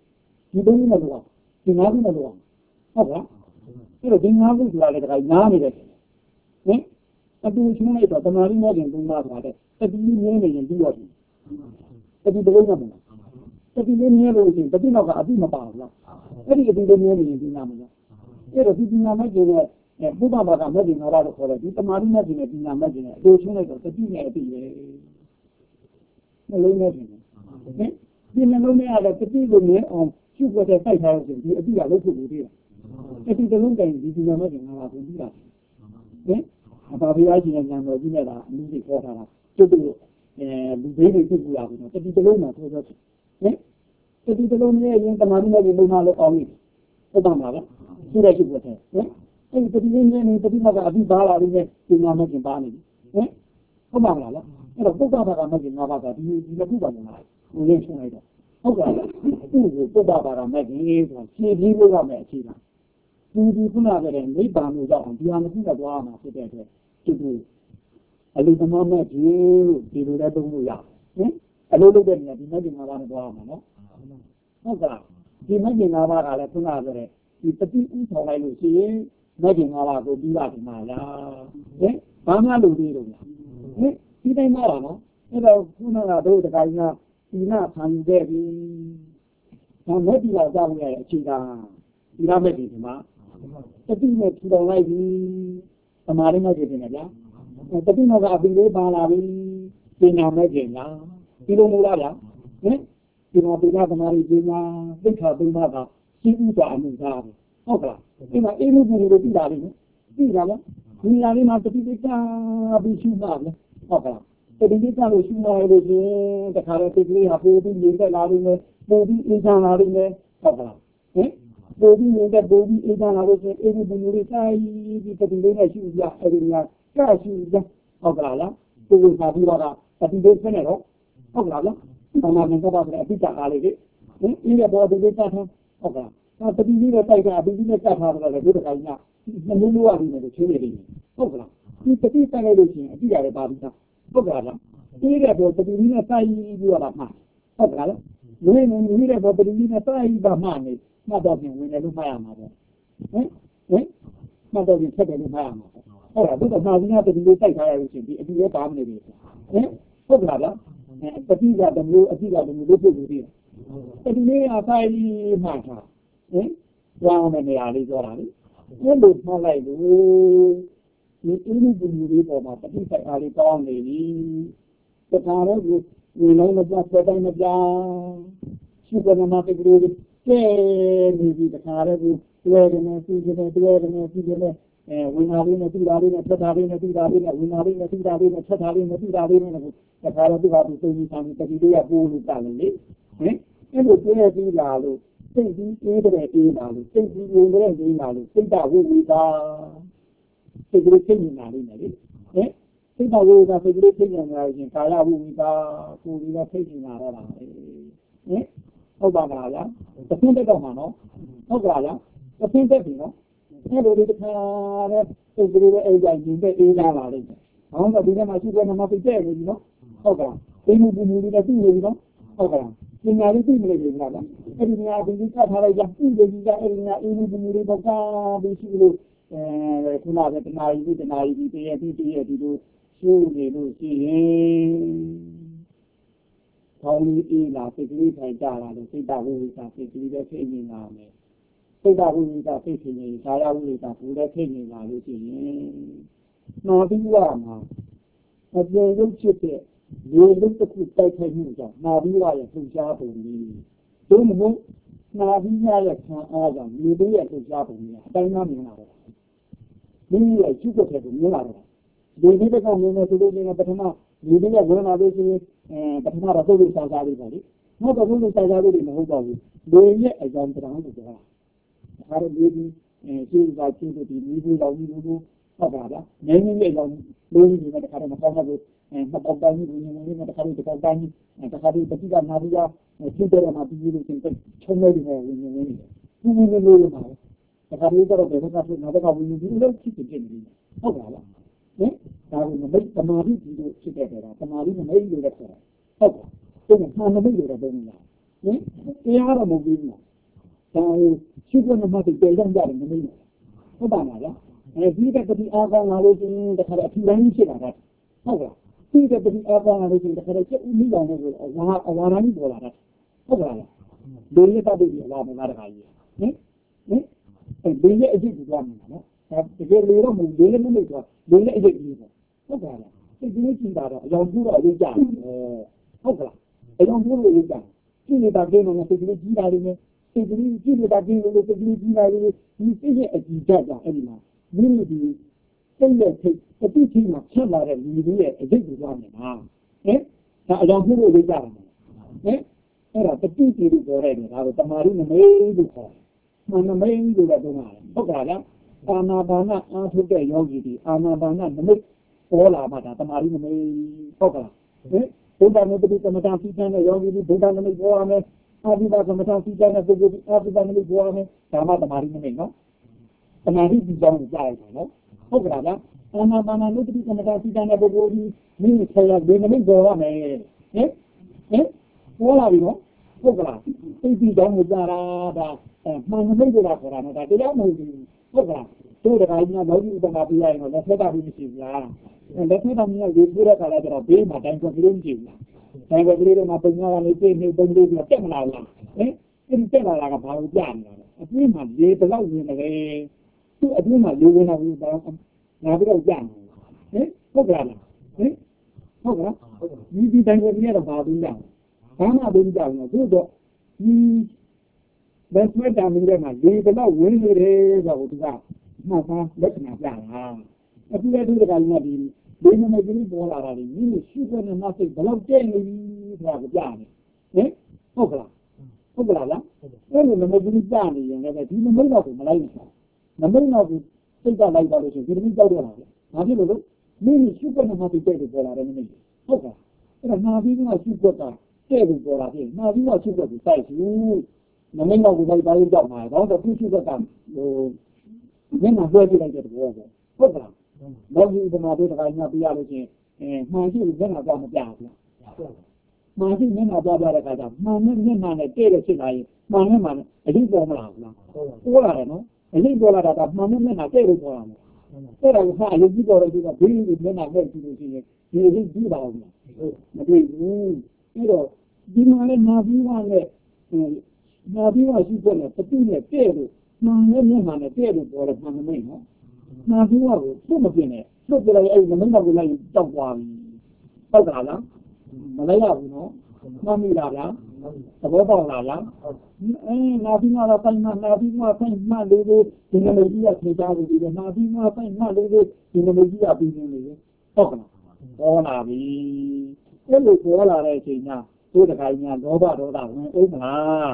ဒီသုံးခုနဲ့တော့ဒီငါးခုနဲ့တော့ဟုတ်ကဲ့အဲ့တော့ဒီငါးခုဆိုတာလည်းတခါနားနေတယ်ဟင်အတူချင်းလိုက်တော့တမာရီနဲ့တင်သုံးပါသွားတယ်တတိလေးမြင်းနေရင်ပြီးတော့တတိတလုံးနဲ့မလားတတိလေးမြင်းလို့ရှိရင်တတိနောက်ကအတိမပါဘူးလားအဲ့ဒီအတိလေးမြင်းနေရင်ပြီးနာမလားအဲ့တော့ဒီနာမကျင်းတဲ့ဘုရားဘာသာမဲ့ဒီငါးပါးလို့ခေါ်တယ်ဒီတမာရီနဲ့ဒီနဲ့ဒီနာမကျင်းတဲ့အတူချင်းလိုက်တော့တတိနဲ့အတိပဲနှလုံးနဲ့ဒီနှလုံးနဲ့အဲ့တတိကိုမြင်အောင်ရှုပ်တဲ့စိုက်ထားလို့ရှိရင်ဒီအတိကလုံးဖို့လို့တည်းအတိတလုံးတိုင်ဒီနာမကျင်းငါးပါးကိုပြီးတာဟင်အပါဘုရားရှင်ရဲ့ဉာဏ်တော်ကြီးနဲ့ကအမှုတွေခေါ်ထားတာကျွတ်တို့လူသေးတွေပြုတ်ပြရဘူးနော်တတိတလုံးမှာဆိုတော့ဟင်တတိတလုံးနဲ့ရင်တမာရီနဲ့ဒီလုံးမလို့အောင်ပြီဟုတ်ပါမှာလားရှိတဲ့ရှိတဲ့ဟင်အဲ့ဒီတတိလေးနဲ့တတိမကအပြီးပါလာပြီးနဲ့ဒီနာမကျင်ပါနေပြီဟင်ဟုတ်ပါမလားအဲ့တော့ပုဂ္ဂဘာကမကျင်ငါးပါးကဒီနှစ်ခုပါမလားဟိုလေးရှင်းလိုက်တော့ဟုတ်ကဲ့သူ့ကိုပုဂ္ဂဘာကမကျင်ဆိုဖြည့်ပြီးလို့ရမယ်အခြေခံဒီခုနကတည်းကနိဗ္ဗာန်ကိုရောက်အောင်ဒီဟာနှစ်ခုနဲ့သွားမှာဖြစ်တဲ့အတွက်ဒီအလုသမမဲ့ကြီးလို့ဒီလိုလည်းသုံးလို့ရဟင်အလုလုပ်တဲ့နေရာဒီမဲ့ကျင်ငါးပါးနဲ့သွားမှာနော်ဟုတ်ကဲ့ဒီမဲ့ကျင်ငါးပါးကလည်းခုနကတည်းကဒီတတိဥဆောင်လိုက်လို့ရှိရင်မဲ့ကျင်ငါးပါးကိုပြီးပါဒီမှာလားဟင်ဘာမှလုပ်သေးတော့လားဟင်ဒီတိုင်းမှာတော့နော်အဲ့တော့ခုနကတို့တခါကြီးကဒီနာခံယူခဲ့ပြီဒါမဲ့ဒီလာကြောက်ရတဲ့အခြေခံဒီလားမဲ့ဒီမှာတတိနဲ့ထူထောင်လိုက်ပြီသမာဓိနဲ့ကြည့်နေကြတတိနောကအပီလေးပါလာပြီပညာမဲ့ကျင်လားဒီလိုမျိုးလားဗျာဟင်ဒီမှာပညာသမာဓိပညာသိက္ခာသုံးပါးကရှိဥစွာအမှုသားပဲဟုတ်ကလားဒီမှာအေးမှုဘူးလို့ပြီးတာလေပြီးတာလားဒီနေရာလေးမှာတတိလေးကပြီးရှိမှာလေဟုတ်ကလားတတိလေးကလို့ရှိမှာလို့ရှင်တခါတော့ဒီကလေးဟာပို့ပြီးနေတက်လာလို့လည်းပို့ပြီးအေးချမ်းလာလို့လည်းဟုတ်ကလားဟင်ပို့ပြီးနေတဲ့ပို့ပြီးအေးချမ်းလာလို့ရှင်အေးမှုဘူးလေးတိုင်းဒီတတိလေးနဲ့ရှိကြအဲ့ဒီများကရှိကြဟုတ်ကလားကိုယ်ကပြီးတော့တတိလေးဆက်နေတော့ဟုတ်ကလားဘာမှမကတော့တဲ့အပိတ္တအားလေးဟင်ဒီရဲ့ဘောဒီလေးတတ်ထားဟုတ်ကလားတတိလေးနဲ့တိုက်တာအပိလေးနဲ့တတ်ထားတော့လေဒီတခါကြီးကနှမျိုးလိုရပြီလို့ချင်းနေတယ်ဟုတ်ကလားဒီတတိတိုက်လိုက်လို့ရှိရင်အပိတ္တလည်းပါပြီးသားဟုတ်ကလားဒီရဲ့ဘောတတိလေးနဲ့တိုက်ပြီးတော့မှဟုတ်ကလားဝိနည်းဒီရဲ့ဘောတတိလေးနဲ့တိုက်ပြီးတော့မှနေမှတ်တော့ပြင်ဝင်တယ်လို့မှတ်ရမှာပေါ့ဟင်မှတ်တော့ပြင်ဆက်တယ်လို့မှတ်ရမှာပေါ့ဟုတ်လားတို့ကနာပြီးတော့တတိလေးတိုက်ထားရလို့ရှိရင်ဒီအပိလည်းပါမနေဘူးဟင်ဟုတ်ကလားတတိကတမျိုးအတိကတမျိုးလို့ပြုလို့ရတယ်တတိလေးအဖိုင်မှတ်ထားဟင်ကြောင်းတဲ့နေရာလေးပြောတာလေအဲ့လိုမှတ်လိုက်လို့ဒီအင်းဒီလူတွေပေါ်မှာတတိဆိုင်အားလေးကောင်းနေပြီတခါတော့ဝင်လိုက်မပြဆက်တိုင်းမပြရှိကနမပိကလေးကဲနေပြီတခါတော့တွဲတယ်နဲ့ပြီးတယ်တွဲတယ်နဲ့ပြီးတယ်ဝင်လာလေးနဲ့ပြီးတာလေးနဲ့ထွက်တာလေးနဲ့ပြီးတာလေးနဲ့ဝင်လာလေးနဲ့ပြီးတာလေးနဲ့ထွက်တာလေးနဲ့ပြီးတာလေးနဲ့တခါတော့သူကသူသုံးပြီးဆောင်ပြီးတတိလေးကပိုးလို့တာလေဟင်အဲ့လိုတွဲပြီးလာလို့စိတ်ကြီးအေးတဲ့အေးလာလို့စိတ်ကြီးဝင်တဲ့အေးလာလို့စိတ်တဝိဝိတာစိတ်ကလေးသိနေတာလေးနဲ့လေဟင်စိတ်တဝိဝိတာစိတ်ကလေးသိနေတာရင်ကာယဝိဝိတာကိုယ်ကြီးကသိနေတာတော့လားဟင်ဟုတ်ပါမလားဗျာတစ်ဆင့်တက်တော့မှာနော်ဟုတ်ပါလားတစ်ဆင့်တက်ပြီနော်အဲ့လိုဒီတစ်ခါနဲ့စိတ်ကလေးပဲအေးကြရင်တဲ့အေးလာပါလိမ့်မယ်ဟောတော့ဒီထဲမှာရှိတဲ့နမပိတ်တဲ့နေပြီနော်ဟုတ်ကလားဒီမှုပူမှုလေးနဲ့သိနေပြီနော်ဟုတ်ကလားပညာလေးသိမလို့ပြင်လာတာအဲ့ဒီညာဒီကထားလိုက်ကြသိနေပြီကအဲ့ဒီညာအေးမှုပူမှုလေးတော့ကားပြီးရှိလို့ခုနကတနာရီတနာရီဒီတည်းဒီလိုရှိနေလို့ရှိရင်ခေါင်းလေးအေးလာစိတ်ကလေးထိုင်ကြလာလို့စိတ်တဝိဝိတာစိတ်ကလေးပဲဖြစ်နေလာမယ်စိတ်တဝိဝိတာစိတ်ဖြစ်နေကာယဝိဝိတာဘူးလည်းဖြစ်နေလာလို့ရှိရင်နော်ဒီကမှာအပြေရုပ်ဖြစ်တဲ့ရေလုတ်တစ်ခုတိုက်ခိုက်မှုကြောင့်နာပြီးရရဲ့လှူရှားပုံကြီးတို့မဟုတ်နာပြီးရရဲ့ခံအားကြောင့်ရေလေးရဲ့လှူရှားပုံကြီးအတိုင်းမှမြင်လာတယ်ဒီရဲ့ရှိတဲ့တဲ့ကိုမြင်လာတယ်ဒီဒီတဲ့ကောင်မြင်နေသူတို့ကပထမရေလေးရဲ့ဝင်လာလို့ရှိရင်ပထမတော့သုတ်လို့စားစားလေးပါလေနောက်တော့သုတ်လို့စားစားလေးတွေမဟုတ်တော့ဘူးလူရဲ့အကြောင်းတရားကိုပြောတာဒါရလေးဒီရှိတာချင်းတို့ဒီလူတော်ကြီးတို့ဟုတ်ပါလားငင်းငင်းရဲ့အကြောင်းလူကြီးတွေတခါတော့မကောင်းဘူးမပေါက်တိုင်းဘူးငင်းငင်းနဲ့တခါတော့ပေါက်တိုင်းတခါတော့တတိကနာပြီးတော့ဖြစ်တယ်မှာပြီးလို့ချင်းချုံနေတယ်ငင်းငင်းနေဘူးလို့မှာတခါတော့ဘယ်တော့မှနောက်တော့ဝင်ပြီးလို့ဖြစ်နေတယ်ဟုတ်ပါလားဟင်ဒါကမတမာရီဒီလိုဖြစ်တဲ့တာတမာရီမမေ့လို့လည်းခေါ်တာဟုတ်ပါသူကမှန်မမေ့လို့တော့ဘယ်လိုလဲဟင်တရားတော့မဟုတ်ဘူးနော်ရှိခွင့်နဲ့မှတ်တယ်ကြောင့်ကြတယ်မင်းဟုတ်ပါမှာလားဒီကတည်းအားကောင်းလာလို့ချင်းတခါအထူတိုင်းဖြစ်လာတာဟုတ်လားဒီကတည်းအားကောင်းလာလို့ချင်းတခါချက်ဦးမိအောင်လို့အဝါရမ်းပေါ်လာတာဟုတ်ပါလားလူရဲ့တတ်ပြီးအဝါမလာတခါကြီးဟင်လူရဲ့အကျိုးကိုကြားမှာနော်တကယ်လို့တော့မလူလည်းမလို့တော့လူရဲ့အကျိုးကြီးပေါ့ဟုတ်ပါလားစိတ်ကြီးကြည့်တာတော့အကြောင်းပြုတော့အရေးကြတယ်ဟုတ်ကလားအကြောင်းပြုလို့အရေးကြတယ်ကြည့်နေတာကင်းတော့စိတ်ကြီးကြီးတာလေးနဲ့စိတ်ကြီးကြည့်နေတာကင်းလို့စိတ်ကြီးကြီးတာလေးဒီစိတ်ရဲ့အကြည့်ကြတာအဲ့ဒီမှာမိမိဒီစိတ်ရဲ့စိတ်အတိအကျမှာဆက်လာတဲ့လူတွေရဲ့အကျိုးကိုကြားမှာဒါအကြောင်းပြုလို့အရေးကြတယ်အဲ့ဒါတတိတိလို့ပြောရတယ်ဒါကိုတမာရီနမိတ်လို့ခေါ်တယ်နမိတ်လို့လည်းပြောတာဟုတ်ကလားအာနာပါနအားထုတ်တဲ့ယောဂီဒီအာနာပါနနမိတ်ပေါ်လာမှဒါတမာရီနမိတ်ဟုတ်ကလားဘုရားနုပတိသမထဖိကျမ်းတဲ့ယောဂီဒီဘုရားနမိတ်ပေါ်ရမယ်အာဒီပါသမထဖိကျမ်းတဲ့ပုဂ္ဂိုလ်ဒီအာဒီပါနမိတ်ပေါ်ရမယ်ဒါမှတမာရီနမိတ်နော်တမာရီဒီကြောင့်ကြားရတယ်နော်ဟုတ်ကလားအာနာပါနနုပတိသမထဖိကျမ်းတဲ့ပုဂ္ဂိုလ်ဒီမိမိဆက်ရဒီနမိတ်ပေါ်ရမယ်ပေါ်လာပြီနော်ဟုတ်ကလားသိပြီးကြောင်းကိုကြားတာဒါမှန်နမိတ်ဆိုတာခေါ်တာနော်ဒါတရားမဟုတ်ဘူးဟုတ်ကလားတို့တခါကြီးကလောကီဥပမာပြရရင်တော့လက်ထက်ကပြီးမရှိဘူးလားလက်ထက်ကမြင်ရရေးပြတဲ့ခါကျတော့ဘေးမှာတိုင်းကွက်ကလေးမရှိဘူးလားတိုင်းကွက်ကလေးတွေမှာပုံများကနေပြည့်နေပုံလေးတွေတက်မလာဘူးလားအဲ့ဒီတက်လာတာကဘာလို့ပြနေတာလဲအပြင်းမှာလေဘလောက်ဝင်တယ်သူ့အပြင်းမှာလေဝင်လာဘူးတော့ငါပြီးတော့ပြနေဟုတ်ကလားဟုတ်ကလားဒီတိုင်းကွက်ကလေးတော့ဘာလို့ပြဘာမှမလုပ်ကြဘူးသူတို့ဒီဘယ်မှတာမင်းတွေကလေဘလောက်ဝင်နေတယ်ဆိုတော့သူကမှတ်သားလက်ခံပြတာအခုလည်းသူကလည်းဒီနမကြီးပေါ်လာတာဒီရှိတဲ့နမစိတ်ဘလောက်ကျဲနေပြီဆိုတာကိုပြနေဟုတ်ကလားလားအဲ့လိုနမကြီးပြနေရင်လည်းဒီနမိတ်တော့ကိုမလိုက်ဘူးနမိတ်တော့ကိုစိတ်ကလိုက်သွားလို့ရှိရင်ဒီနမိတ်ကြောက်တော့တာလေဘာဖြစ်လို့လဲရှိတဲ့နမစိတ်တဲ့ပေါ်လာတယ်နမိတ်ဟုတ်ကဲ့အဲ့ဒါနာပြီးကရှိတဲ့ကတဲ့ကိုပေါ်လာပြီနာပြီးတော့ရှိတဲ့ကိုစိုက်ဘူးနမိတ်တော့ကိုစိုက်ပါရင်ကြောက်မှာတော့သူရှိတဲ့ကမျက်နှာလွှဲပြလိုက်တဲ့ဘောပေါ့ဟုတ်ကလားလောကီဥပမာတို့တခါညပြရလို့ချင်းမှန်ရှိမျက်နှာတော့မပြဘူးမှန်ရှိမျက်နှာတော့ပြတဲ့ခါကျမှန်နဲ့မျက်နှာနဲ့တဲ့တဲ့ဖြစ်လာရင်မှန်နဲ့မှန်အရင်ပေါ်မလာဘူးလားပေါ်လာတယ်နော်အရင်ပေါ်လာတာကမှန်နဲ့မျက်နှာတဲ့လို့ပေါ်လာတယ်တဲ့တာကအရင်ကြီးပေါ်တဲ့ဒီကဘေးမျက်နှာနဲ့ကြည့်လို့ရှိရင်ဒီလိုကြည့်ပါဦးမတွေ့ဘူးပြီးတော့ဒီမှာလည်းနာပြီးကလည်းနာပြီးကရှိဖို့လည်းပတိနဲ့တဲ့လို့မှန်နဲ့မျက်နှာနဲ့တဲ့လို့ပေါ်တယ်မှန်မင်းနော်နာပြီးကကိုသူ့မပြင်းနဲ့သူ့ပြလိုက်အဲ့နမင်းကကိုလိုက်တောက်သွားပြီဟုတ်ကလားမလိုက်ရဘူးနော်မှန်မိလားဗျာသဘောပေါက်လားဗျာနာပြီးကတော့ပိုင်မှနာပြီးကပိုင်မှလေးလေးဒီနမကြီးကထေချာလို့ဒီနာပြီးကပိုင်မှလေးလေးဒီနမကြီးကပြီးနေလေဟုတ်ကလားပေါ်လာပြီအဲ့လိုပေါ်လာတဲ့အချိန်ကတို့တခါကြီးကလောဘဒေါသဝင်အောင်မလား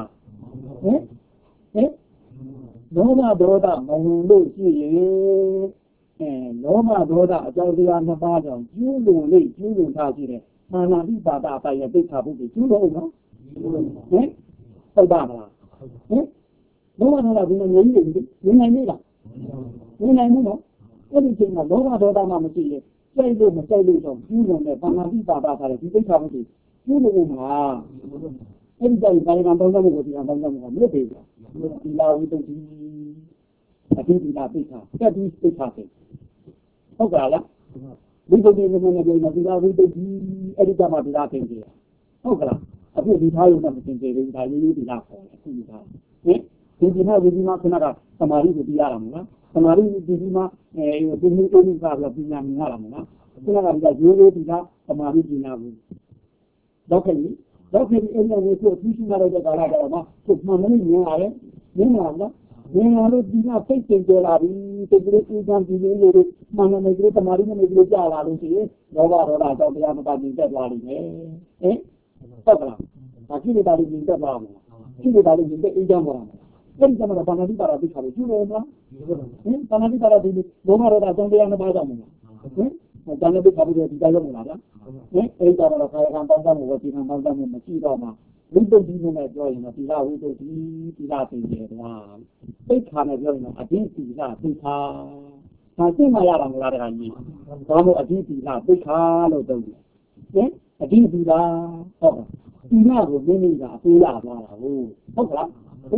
လောဘဒေါသမဝင်လို့ရှိရင်လောဘဒေါသအကြောင်းတရားနှစ်ပါးကြောင့်ကျူးလွန်ထားရှိတဲ့မာနတိပါဒအပိုင်ရဲ့သိက္ခာပုဒ်ကိုကျူးလွန်အောင်နော်ဟုတ်ပါမလားလောဘဒေါသဒီလိုမျိုးကြီးဝင်နိုင်နေလားဝင်နိုင်ဘူးနော်အဲ့ဒီချိန်မှာလောဘဒေါသမှမရှိရင်ကြိုက်လို့မကြိုက်လို့ကြောင့်ကျူးလွန်တဲ့မာနတိပါဒထားတဲ့ဒီသိက္ခာပုဒ်ကိုကျူးလွန်အောင်မှာအဲ့ဒီတိုင်းဘာမှတောင်းတမှုကိုဒီအောင်တောင်းတမှုကမလုပ်သေးဘူးဒီလာဝိတုဒ္ဓိအတိဒီလာပိဋကတက်ပြီးပိဋကပဲဟုတ်ကလားဝိတုဒ္ဓိကလည်းပြောနေဒီလာဝိတုဒ္ဓိအဲ့ဒီကမှဒီလာသိတယ်ဟုတ်ကလားအခုဒီထားရုံနဲ့မသိသေးဘူးဒါရိုးရိုးဒီလာခေါ်တယ်အခုဒီထားဒီမှာခဏကသမာဓိကိုပြရတာမလားသမာဓိဒီမှာဒီလိုတိုးနေတာကပြညာမြင်ရတာမလားခဏကရိုးရိုးဒီလာသမာဓိပြညာဘူးတော့ခင်အဲ့ဒီကိုသူရှိမှတော့ကာလကတော့သူမှန်မလို့မြင်ရတယ်မြင်လာလားမြင်လာလို့ဒီကစိတ်ကျင်ကြလာပြီဒီလိုအကြံပြီးလို့မှန်တယ်ဒီတမာရီနဲ့ဒီလိုကြာလာလို့ရှိရင်လောဘဒေါသကြောင့်တရားမပါကြည့်တက်သွားလိမ့်မယ်ဟုတ်ကလားဒါကြည့်နေတာလေးမြင်တက်သွားမှာကြည့်နေတာလေးမြင်တက်အေးချမ်းသွားမှာအဲ့ဒီကမှဘာနာတိပါရသိချာလို့ကျူးလို့မလားဘာနာတိပါရဒီလောဘဒေါသကြောင့်တရားမပါကြမှာကျန်တဲ့ဘက်ကတော့ဒီတိုင်းလုံးလာတာအဲ့ဒါတော့ခါရခံတောင်းတမှုကိုဒီခံတောင်းတမှုမရှိတော့မှဝိတုဒ္ဓိနဲ့ပြောရင်တော့ဒီလာဝိတုဒ္ဓိဒီလာသိတယ်ကွာသိခါနဲ့ပြောရင်တော့အတင်းဒီလာသိခါဒါသိမှရတာမလားတခါကြီးဒါမှမဟုတ်အတင်းဒီလာသိခါလို့သုံးတယ်အတင်းဒီလာဟုတ်ဒီလာကိုမိမိကအသေးရသွားတာဟုတ်ကလားအ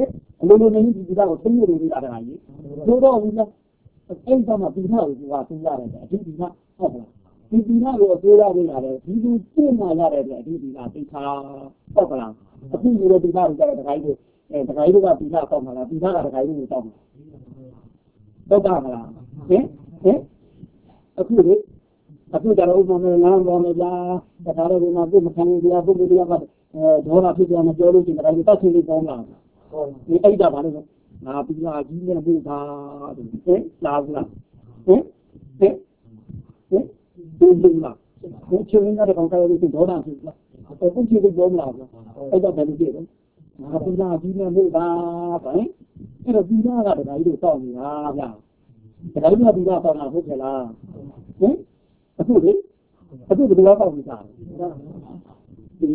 လိုနေဒီသားကိုသိနေလို့ရတာကြီးတို့တော့ဘူးလားအဲ့ဒါမှဒီနာကိုကသိရတယ်အဒီနာဟုတ်လားဒီနာကိုအစိုးရလို့ရတယ်ဒီလိုသိမှရတဲ့အဒီနာသိချာဟုတ်ကလားအခုဒီလိုဒီနာကိုတခါကြီးတခါကြီးကဒီနာပေါ့မလားဒီနာကတခါကြီးကိုတောက်မှာတော့တာမလားဟင်အခုလေအခုကျတော့ဥပမာငါးပေါ်နေလားတခါတော့ဒီမှာပုမခံရပုဂ္ဂိုလ်တွေကဒေါ်လာဖြစ်ကြမပြောလို့ရှိရင်တခါကြီးတောက်ချင်းလေးပေါင်းလာဒီအဲ့ဒါပါလို့ငါပြီးလာကြီးနဲ့ပို့တာလာဘူးလားဒီလားဘယ်ချင်းရတဲ့ကောင်ကလေးဒေါ်လာဖြစ်လားပုဂ္ဂိုလ်တွေပြောမလားအဲ့ဒါပဲလို့ပြောငါပြီးလာကြီးနဲ့ပို့တာဗါအဲ့တော့ပြီးလာကတခါကြီးတို့တောက်နေတာဗျာတခါကြီးကပြီးလာတောက်တာဟုတ်ကဲ့လားအခုလေအခုဘယ်လိုတောက်နေတာဒီ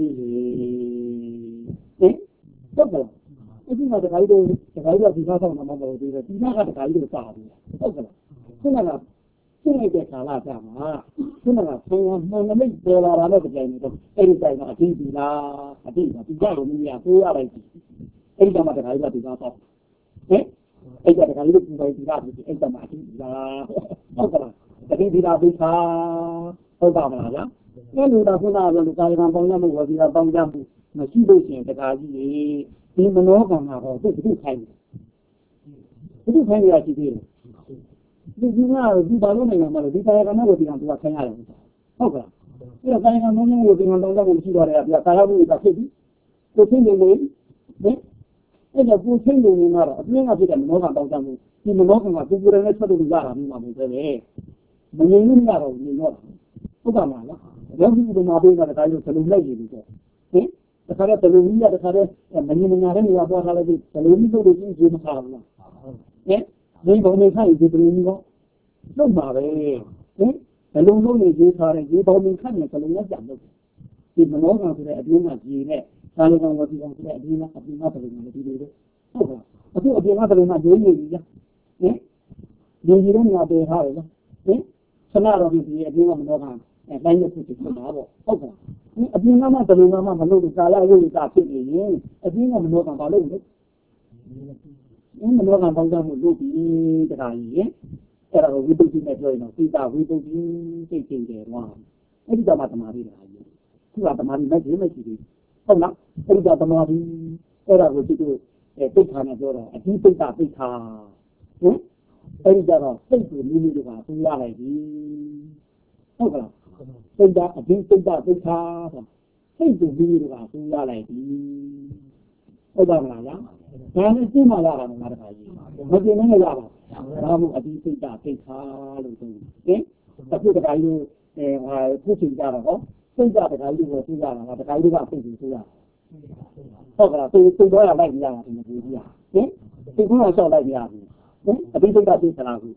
တော့အခုမှတခါကြီးတို့ဒီကားဆောင်မှာမဟုတ်သေးဘူးဒီကားကတခါကြီးတို့စားတယ်ဟုတ်ကဲ့ခုနကရှင်းတဲ့ခါလာကြမှာခုနကဆင်းရဲမှန်နမိတ်ပေါ်လာတာတော့ကြိုင်နေတော့အဲ့ဒီတိုင်းကအတိဒီလားအတိကဒီကြလို့မရကိုးရလိုက်အဲ့ဒီကမှတခါကြီးကဒီကားပေါ့အဲ့ဒါတခါကြီးတို့ပြန်ပြီးတာဒီအဲ့ဒါမှအတိဒီလားဟုတ်ကဲ့အတိဒီလားပြီးခါဟုတ်ပါမလားဗျာအဲ့လိုတော့ခုနကလူကာယကံပေါင်းရမှုဝစီကပေါင်းရမှုမရှိလို့ရှိရင်တခါကြီးဒီမနောကံကတော့သူ့ခိုင်းတယ်သူ့ခိုင်းရရှိသေးတယ်ဒီကဒီဘာလို့နိုင်ငံမှာလဲဒီကာယကံနဲ့ဝစီကံသူကခိုင်းရတယ်ဟုတ်ကဲ့အဲ့ဒါကာယကံလုံးလုံးဝစီကံတောင်းတမှုရှိတော့တယ်ဗျာကာယမှုကဖြစ်ပြီးကိုသိနေနေအဲ့ဒါကိုသိနေနေမှာတော့အပြင်းကဖြစ်တဲ့မနောကံတောင်းတမှုဒီမနောကံကသူကိုယ်တိုင်နဲ့ဆက်လို့ရတာမျိုးမှမဟုတ်ပဲမငြိမ်လို့မရတော့ဘူးနေတော့ဟုတ်ပါမလားယောဂီတို့မှာပေးတာတခါလို့ဘယ်လိုလိုက်ရည်လို့ဆိုတခါတော့ဘယ်လိုကြီးရတခါတော့မငြိမ်မညာတဲ့နေရာပေါ်ထားလိုက်ပြီးဘယ်လိုကြီးလုပ်လို့ကြီးမထားဘူးလားဒီဘုံနေခိုင်းဒီဘယ်လိုကြီးတော့လုပ်ပါပဲဘယ်လိုလုပ်နေကြီးထားတဲ့ဒီဘုံနေခိုင်းနေဘယ်လိုလဲကြံလို့ဒီမနောကဆိုတဲ့အပြင်းကကြီးနဲ့သာလကံဝတိကံဆိုတဲ့အပြင်းကအပြင်းကဘယ်လိုလဲဒီလိုလေဟုတ်ပါအခုအပြင်းကဘယ်လိုမှဂျိုးနေကြီးလားဒီကြီးတဲ့နေရာပေးထားတယ်လားဆနာတော်ကြီးအပြင်းကမနောကတိုင်းရဖြစ်ဖြစ်တာပေါ့ဟုတ်ကဲ့အပြင်းကမှဘယ်လိုမှမလုပ်လို့ကာလရုပ်တာဖြစ်နေရင်အပြင်းကမနောကဘာလို့လဲမနောကပေါင်းမှုလုပ်ပြီးတခါကြီးအဲ့ဒါကိုဝိတုဒ္ဓိနဲ့ပြောရင်တော့သိတာဝိတုဒ္ဓိသိကျင်တယ်ကွာအဲ့ဒီတော့မှတမာရီတာကြီးသူကတမာရီမရှိသေးဟုတ်လားအဲ့ဒီတော့တမာရီအဲ့ဒါကိုသူတို့တိတ်ခါနဲ့ပြောတော့အပြီးပိတ်တာပိတ်ခါအဲ့ဒီတော့စိတ်ကိုမိမိတို့ကသူရလိုက်ပြီဟုတ်ကလားစိတ်ဓာတ်အပြီးစိတ်ဓာတ်သိခါစိတ်ကိုမိမိတို့ကသူရလိုက်ပြီဟုတ်ပါမလားဗျာဒါနဲ့ရှင်းမှရတာမလားတခါကြီးမရှင်းနိုင်ရပါဘူးဒါမှမဟုတ်အပြီးစိတ်ဓာတ်သိခါလို့ဆိုအခုတခါကြီးผู้ချင်ကြတော့စိတ်ဓာတ်တခါကြီးကိုသူရတာတခါကြီးကစိတ်ကိုသူရဟုတ်ကလားသူတော့ရလိုက်ရတာဒီလိုကြီးဒီကုန်းတော့ဆောက်လိုက်ရပြီအပြီးစိတ်ဓာတ်သိခါကို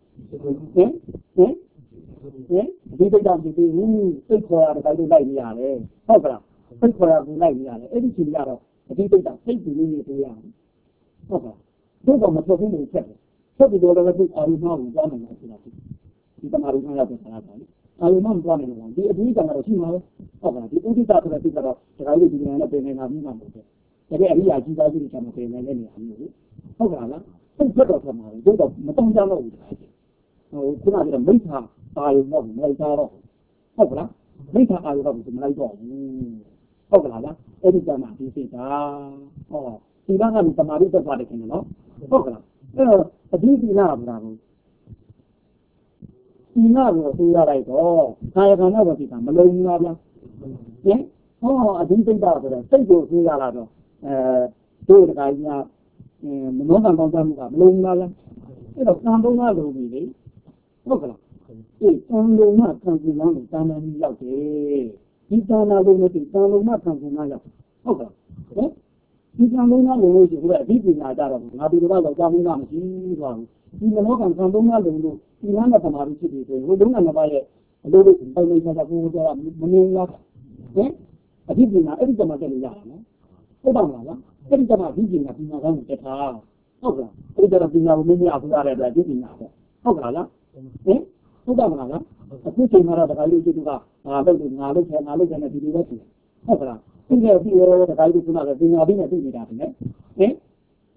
ဒီစိတ်ဓာတ်ဒီစိတ်ခေါ်ရတဲ့တိုင်းလိုက်နေရတယ်ဟုတ်ကလားစိတ်ခေါ်ရဘူးလိုက်နေရတယ်အဲ့ဒီချိန်ကျတော့အဒီစိတ်ဓာတ်စိတ်ကြည့်နေတွေ့ရတယ်ဟုတ်ကလားတို့ကမထွက်ဘူးလို့ချက်တယ်ချက်ပြီးတော့လည်းသူအာရုံမှကိုကြားနေတယ်ဆိုတာဒီတမာရီမှရောက်တဲ့ဆရာကလေအာရုံမှမသွားနိုင်ဘူးဒီအဒီကံကတော့ရှိမှာပဲဟုတ်ကလားဒီဥဒိတဆိုတဲ့စိတ်ကတော့ဒါကလေးဒီနေရာနဲ့ပြင်နေတာပြီးမှမဟုတ်ဘူးတကယ်အရိယာကြီးသားကြီးတွေချမပြင်နိုင်တဲ့နေရာမျိုးဟုတ်ကလားစိတ်ထွက်တော့ထွက်မှာတို့တော့မတုံ့ကြတော့ဘူးခုနကမိစ္ဆာအာရုံတော့မလိုက်တော့ဟုတ်ကလားမိစ္ဆာအာရုံတော့မလိုက်တော့ဘူးဟုတ်ကလားလားအဲ့ဒီကမှဒီစိတ်ကဒီကကတမာရီတက်ပါတယ်ခင်ဗျနော်ဟုတ်ကလားအဲ့တော့အဒီဒီနာဘာလို့ဒီနာကိုသိရလိုက်တော့ကာယကံတော့ဒီကမလုံးဘူးလားဗျာအဒီစိတ်ကဆိုတော့စိတ်ကိုသိရလာတော့တို့တခါကြီးမနောကံကောင်းမှုကမလုံးဘူးလားဗျာအဲ့တော့ကံသုံးပါလို့ပြီလေဟုတ်ကလားဒီကံလုံးမှကံကူလမ်းကိုတာမန်ကြီးရောက်တယ်ဒီကံနာလုံးနဲ့ဒီကံလုံးမှကံကူလမ်းရောက်ဟုတ်ကလားဒီကံလုံးကလုံးလို့ရှိရင်ဒီပညာကြတော့ငါဒီလိုတော့ကြောင်းမှုမရှိသွားဘူးဒီမနောကံကံသုံးပါလုံးလို့ဒီလမ်းနဲ့ပမာပြီးဖြစ်ပြီးဆိုရင်ဟိုလုံးကနှစ်ပါးရဲ့အလိုလိုပိုင်နေကြတာကိုယ်ကမနေလားအဒီပညာအဲ့ဒီကမှတက်လို့ရတာနော်ဟုတ်ပါမလားအဲ့ဒီကမှဒီပညာကောင်းကိုတက်ထားဟုတ်ကလားအဲ့ဒီတော့ပညာကိုမင်းမအခုရတဲ့အတွက်ဒီပညာပေါ့ဟုတ်ကလားဟုတ်ပါမလားအခုချိန်မှာတော့တခါလေးကျသူကငါလုပ်တယ်ငါလုပ်တယ်နဲ့ဒီလိုပဲဖြစ်ဟုတ်ကလားဒီကပြီးတော့တခါလေးကပညာပြီးနဲ့သိနေတာပဲ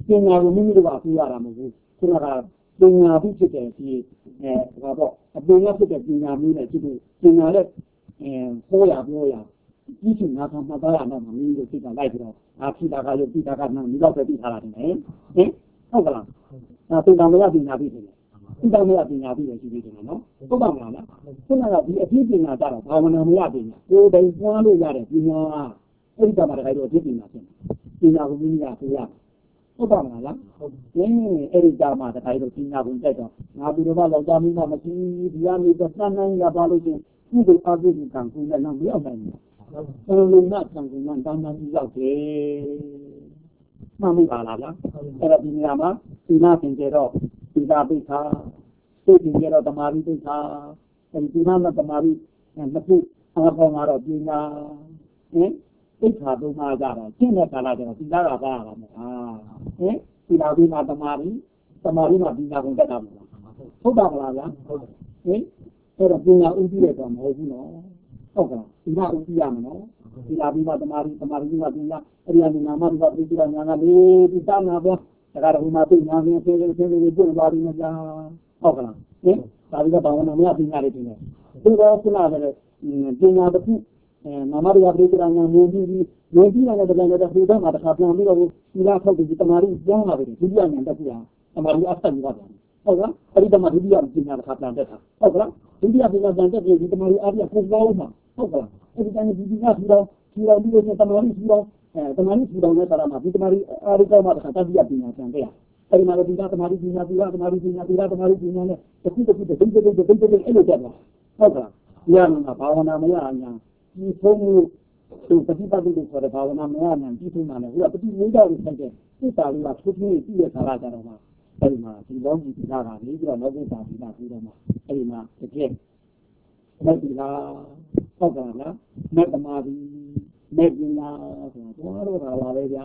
င်ညာကိုမိမိတို့ကပြရတာမဟုတ်ဘူးခုနကပညာပြီးဖြစ်တယ်ဒီဘာပေါ့အပင်ကဖြစ်တဲ့ပညာမျိုးနဲ့ဖြစ်လို့ပညာနဲ့ဟောရပြောရကြီးစုနာခံမှတ်သားရတော့မိမိတို့စိတ်ကလိုက်ပြီးတော့ဖြစ်တာကရုပ်ဖြစ်တာကနာမ်ဒီတော့ပဲပြီးထားတာတယ်ဟင်ဟုတ်ကလားပင်တော်မရပညာပြီးတယ်ပင်တော်မရပညာပြီးတယ်ရှိသေးတယ်နော်ဟုတ်ပါမလားခုနကဒီအဖြစ်ပညာကြတော့ဘာဝနာမရပညာကိုယ်တိုင်ပွားလို့ရတဲ့ပညာအဲ့ဒီကမှတခါတော့အဖြစ်ပညာဖြစ်တယ်ပညာကိုမိမိကပြောရဟုတ်ပါမလားအဲ့ဒီကြမှာတခါတော့ပညာကိုတက်တော့ငါဘုရားလောကမင်းကမရှိဒီကနေတော့စမ်းနိုင်ရပါလို့ချင်းဒီလိုအဖြစ်ကံကူနဲ့တော့မရောက်နိုင်ဘူးလုံးဝကံကူနဲ့တန်းတန်းပြီးရောက်တယ်မှန်ပါလားအဲ့တော့ဒီနေရာမှာသီလသင်ကြတော့သီလပိဋကစိတ်သင်ကြတော့တမာရီပိဋကအဲဒီသီလနဲ့တမာရီနှစ်ခုအကောင်ကတော့ပညာပိဋကသုံးပါးကြတော့ရှင်းတဲ့ကာလကျတော့သီလကပါရမှာသီလပြီးမှတမာရီမှာပညာကုန်တက်တာမလားဟုတ်ပါမလားဗျာအဲ့တော့ပညာဥပ္ပိတဲ့တော့မဟုတ်ဘူးနော်ဟုတ်ကဲ့သီလဥပ္ပိရမယ်နော်သီလပြီးမှတမာရီပြီးမှပညာအဲ့ဒီအနာမရူပပိဋကညာကလေးဒီသာနာပေါ်ဒါကတော့ဒီမှာသိညာပြင်းပြင်းပြင်းပြင်းသွားပြီးမှကြာဟုတ်ကလားဒါပြီးတော့ဘာဝနာမရပညာလေးတင်တယ်ဒီတော့ခုနကလည်းပညာတစ်ခုနာမရူပပိဋကညာမြင်ပြီးယုံကြည်ရတဲ့တကယ်တော့ဒီတော့မှတစ်ခါပြန်ပြီးတော့ဒီလားထုတ်ပြီးတမာရီကျောင်းလာပြီဒုတိယဉာဏ်တက်ပြီးတမာရီအဆက်ပြီးပါတယ်ဟုတ်ကလားအဲ့ဒီတမာဒုတိယပညာတစ်ခါပြန်တက်တာဟုတ်ကလားဒုတိယပညာပြန်တက်ပြီးဒီတမာရီအားပြပုံပေါင်းမှာဟုတ်ကလားအဲ့ဒီတိုင်းဒီကထူတော်ပြီးတော့တမာရီထူတော်တမာရီထူတော်နဲ့ဆရာမဒီတမာရီအားရကောမှာတစ်ခါတတိယပညာပြန်တက်ရအဲ့ဒီမှာဒီကတမာရီပညာဒီကတမာရီပညာဒီကတမာရီပညာနဲ့တစ်ခုအဲ့လိုတက်လာဟုတ်ကလားဉာဏ်မှာဘာဝနာမရညာဒီဖုံးမှုသူပฏิပတ်လို့ဆိုတဲ့ဘာဝနာမရညာဒီထုံးမှလည်းဟိုကပฏิဝိဒ္ဓကိုဆိုင်တဲ့စိတ်ဓာတ်လေးကထုတ်ပြီးပြည့်ရခါလာကြတော့မှအဲ့ဒီမှာဒီလောကီဒီလာကနေပြီးတော့လောကိတာဒီလာပြီးတော့မှအဲ့ဒီမှာတကယ်မဲ့ဒီလာဟုတ်ကလားမဲ့တမာဒီမဲ့ပညာဆိုတော့ဘာလို့လာလဲဗျာ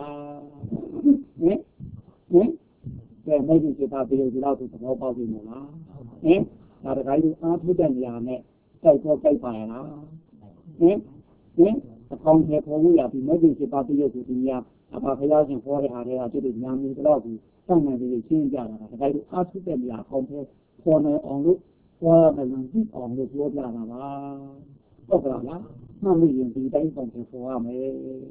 ကဲမဲ့ဒီစိတ်ပါပြီးဒီလောက်ဆိုသဘောပေါက်ပြီမို့လားဒါတခါကြီးအားထုတ်တဲ့နေရာနဲ့တိုက်တော့တိုက်ပါရလားအကောင့်ထဲပေါ်လို့ရပြီမဲ့ဒီစိတ်ပါပြီးရုပ်ကိုဒီနေရာအပါဖျားရှင်ခေါ်တဲ့အားတွေကကျွတ်ညာမီတော့ဘူးတောင်းနိုင်ပြီးရှင်းကြတာတခါကြီးအားထုတ်တဲ့နေရာအကောင့်ထဲပေါ်နေအောင်လို့သွားမယ်လို့ကြည့်အောင်လို့ပြောပြတာပါဟုတ်ကဲ့လားမှတ်မိရင်ဒီတိုင်းပုံပေါ်ရမယ်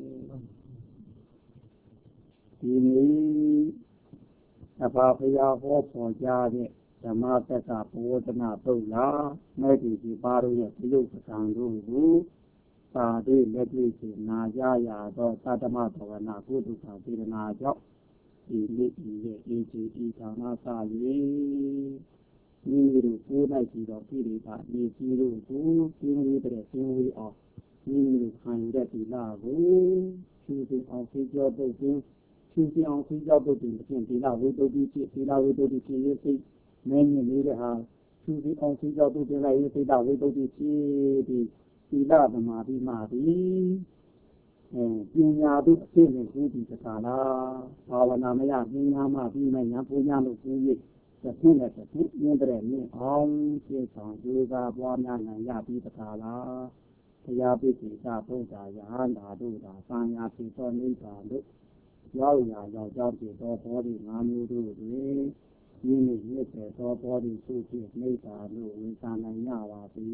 ဒီနေ့အပါဖျားဟောပေါ်ကြတဲ့ဓမ္မတက္ကဘောဓနာပုတ်လာမဲ့ဒီပါတို့ရဲ့ပြုလုပ်ပံတို့ကိုပါတိလက်တွေ့စီနာကြရတော့သတ္တမသောကနာကုသကသေရနာကြောင့်ဒီနေ့ဒီရဲ့အေဂျီဒီဌာနစ၍မိမိတို့ကိုယ်၌ပြီးတော့ပြည်တွေကနေကြီးတို့ကိုပြင်းပြီးတဲ့ပြင်းဝေးအောင်မိမိတို့ခံရတဲ့ဒီလာကိုဖြူစင်အောင်ဖြေကြောပုတ်ခြင်းဖြူစင်အောင်ဖြေကြောပုတ်ခြင်းဖြင့်ဒီလာဝိတုဒ္ဓိဖြစ်ဒီလာဝိတုဒ္ဓိဖြစ်ရဲ့စိတ်မင်းမြင်နေတဲ့ဟာဖြူစင်အောင်ဖြေကြောပုတ်ခြင်းလိုက်ရဲ့စိတ်လာဝိတုဒ္ဓိဖြစ်ဒီလာသမာဓိမှသည်ပညာတို့အဖြစ်နဲ့ကိုဒီသက္ကာလားဘာဝနာမရပညာမှပြီးမှညာပူညာလို့ကိုကြီးတစ်ခုနဲ့တစ်ခုမြင်တဲ့မြင်အောင်ရှင်းဆောင်ကြိုးစားပွားများနိုင်ရပြီးသက္ကာလားတရားပိဋကသာဘုရားယဟန္တာတို့သာသံဃာဖြစ်သောနိဗ္ဗာန်တို့ရောက်ရာရောက်ကြောင်းဖြစ်သောဘောဓိ၅မျိုးတို့တွင်ဒီနေ့မြစ်တဲ့သောဘောဓိစုဖြစ်နိဗ္ဗာန်တို့ဝေသနိုင်ရပါစေ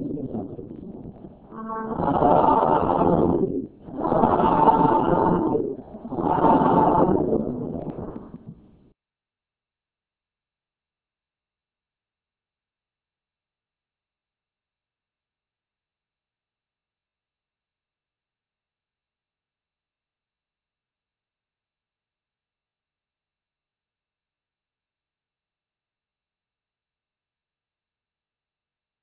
။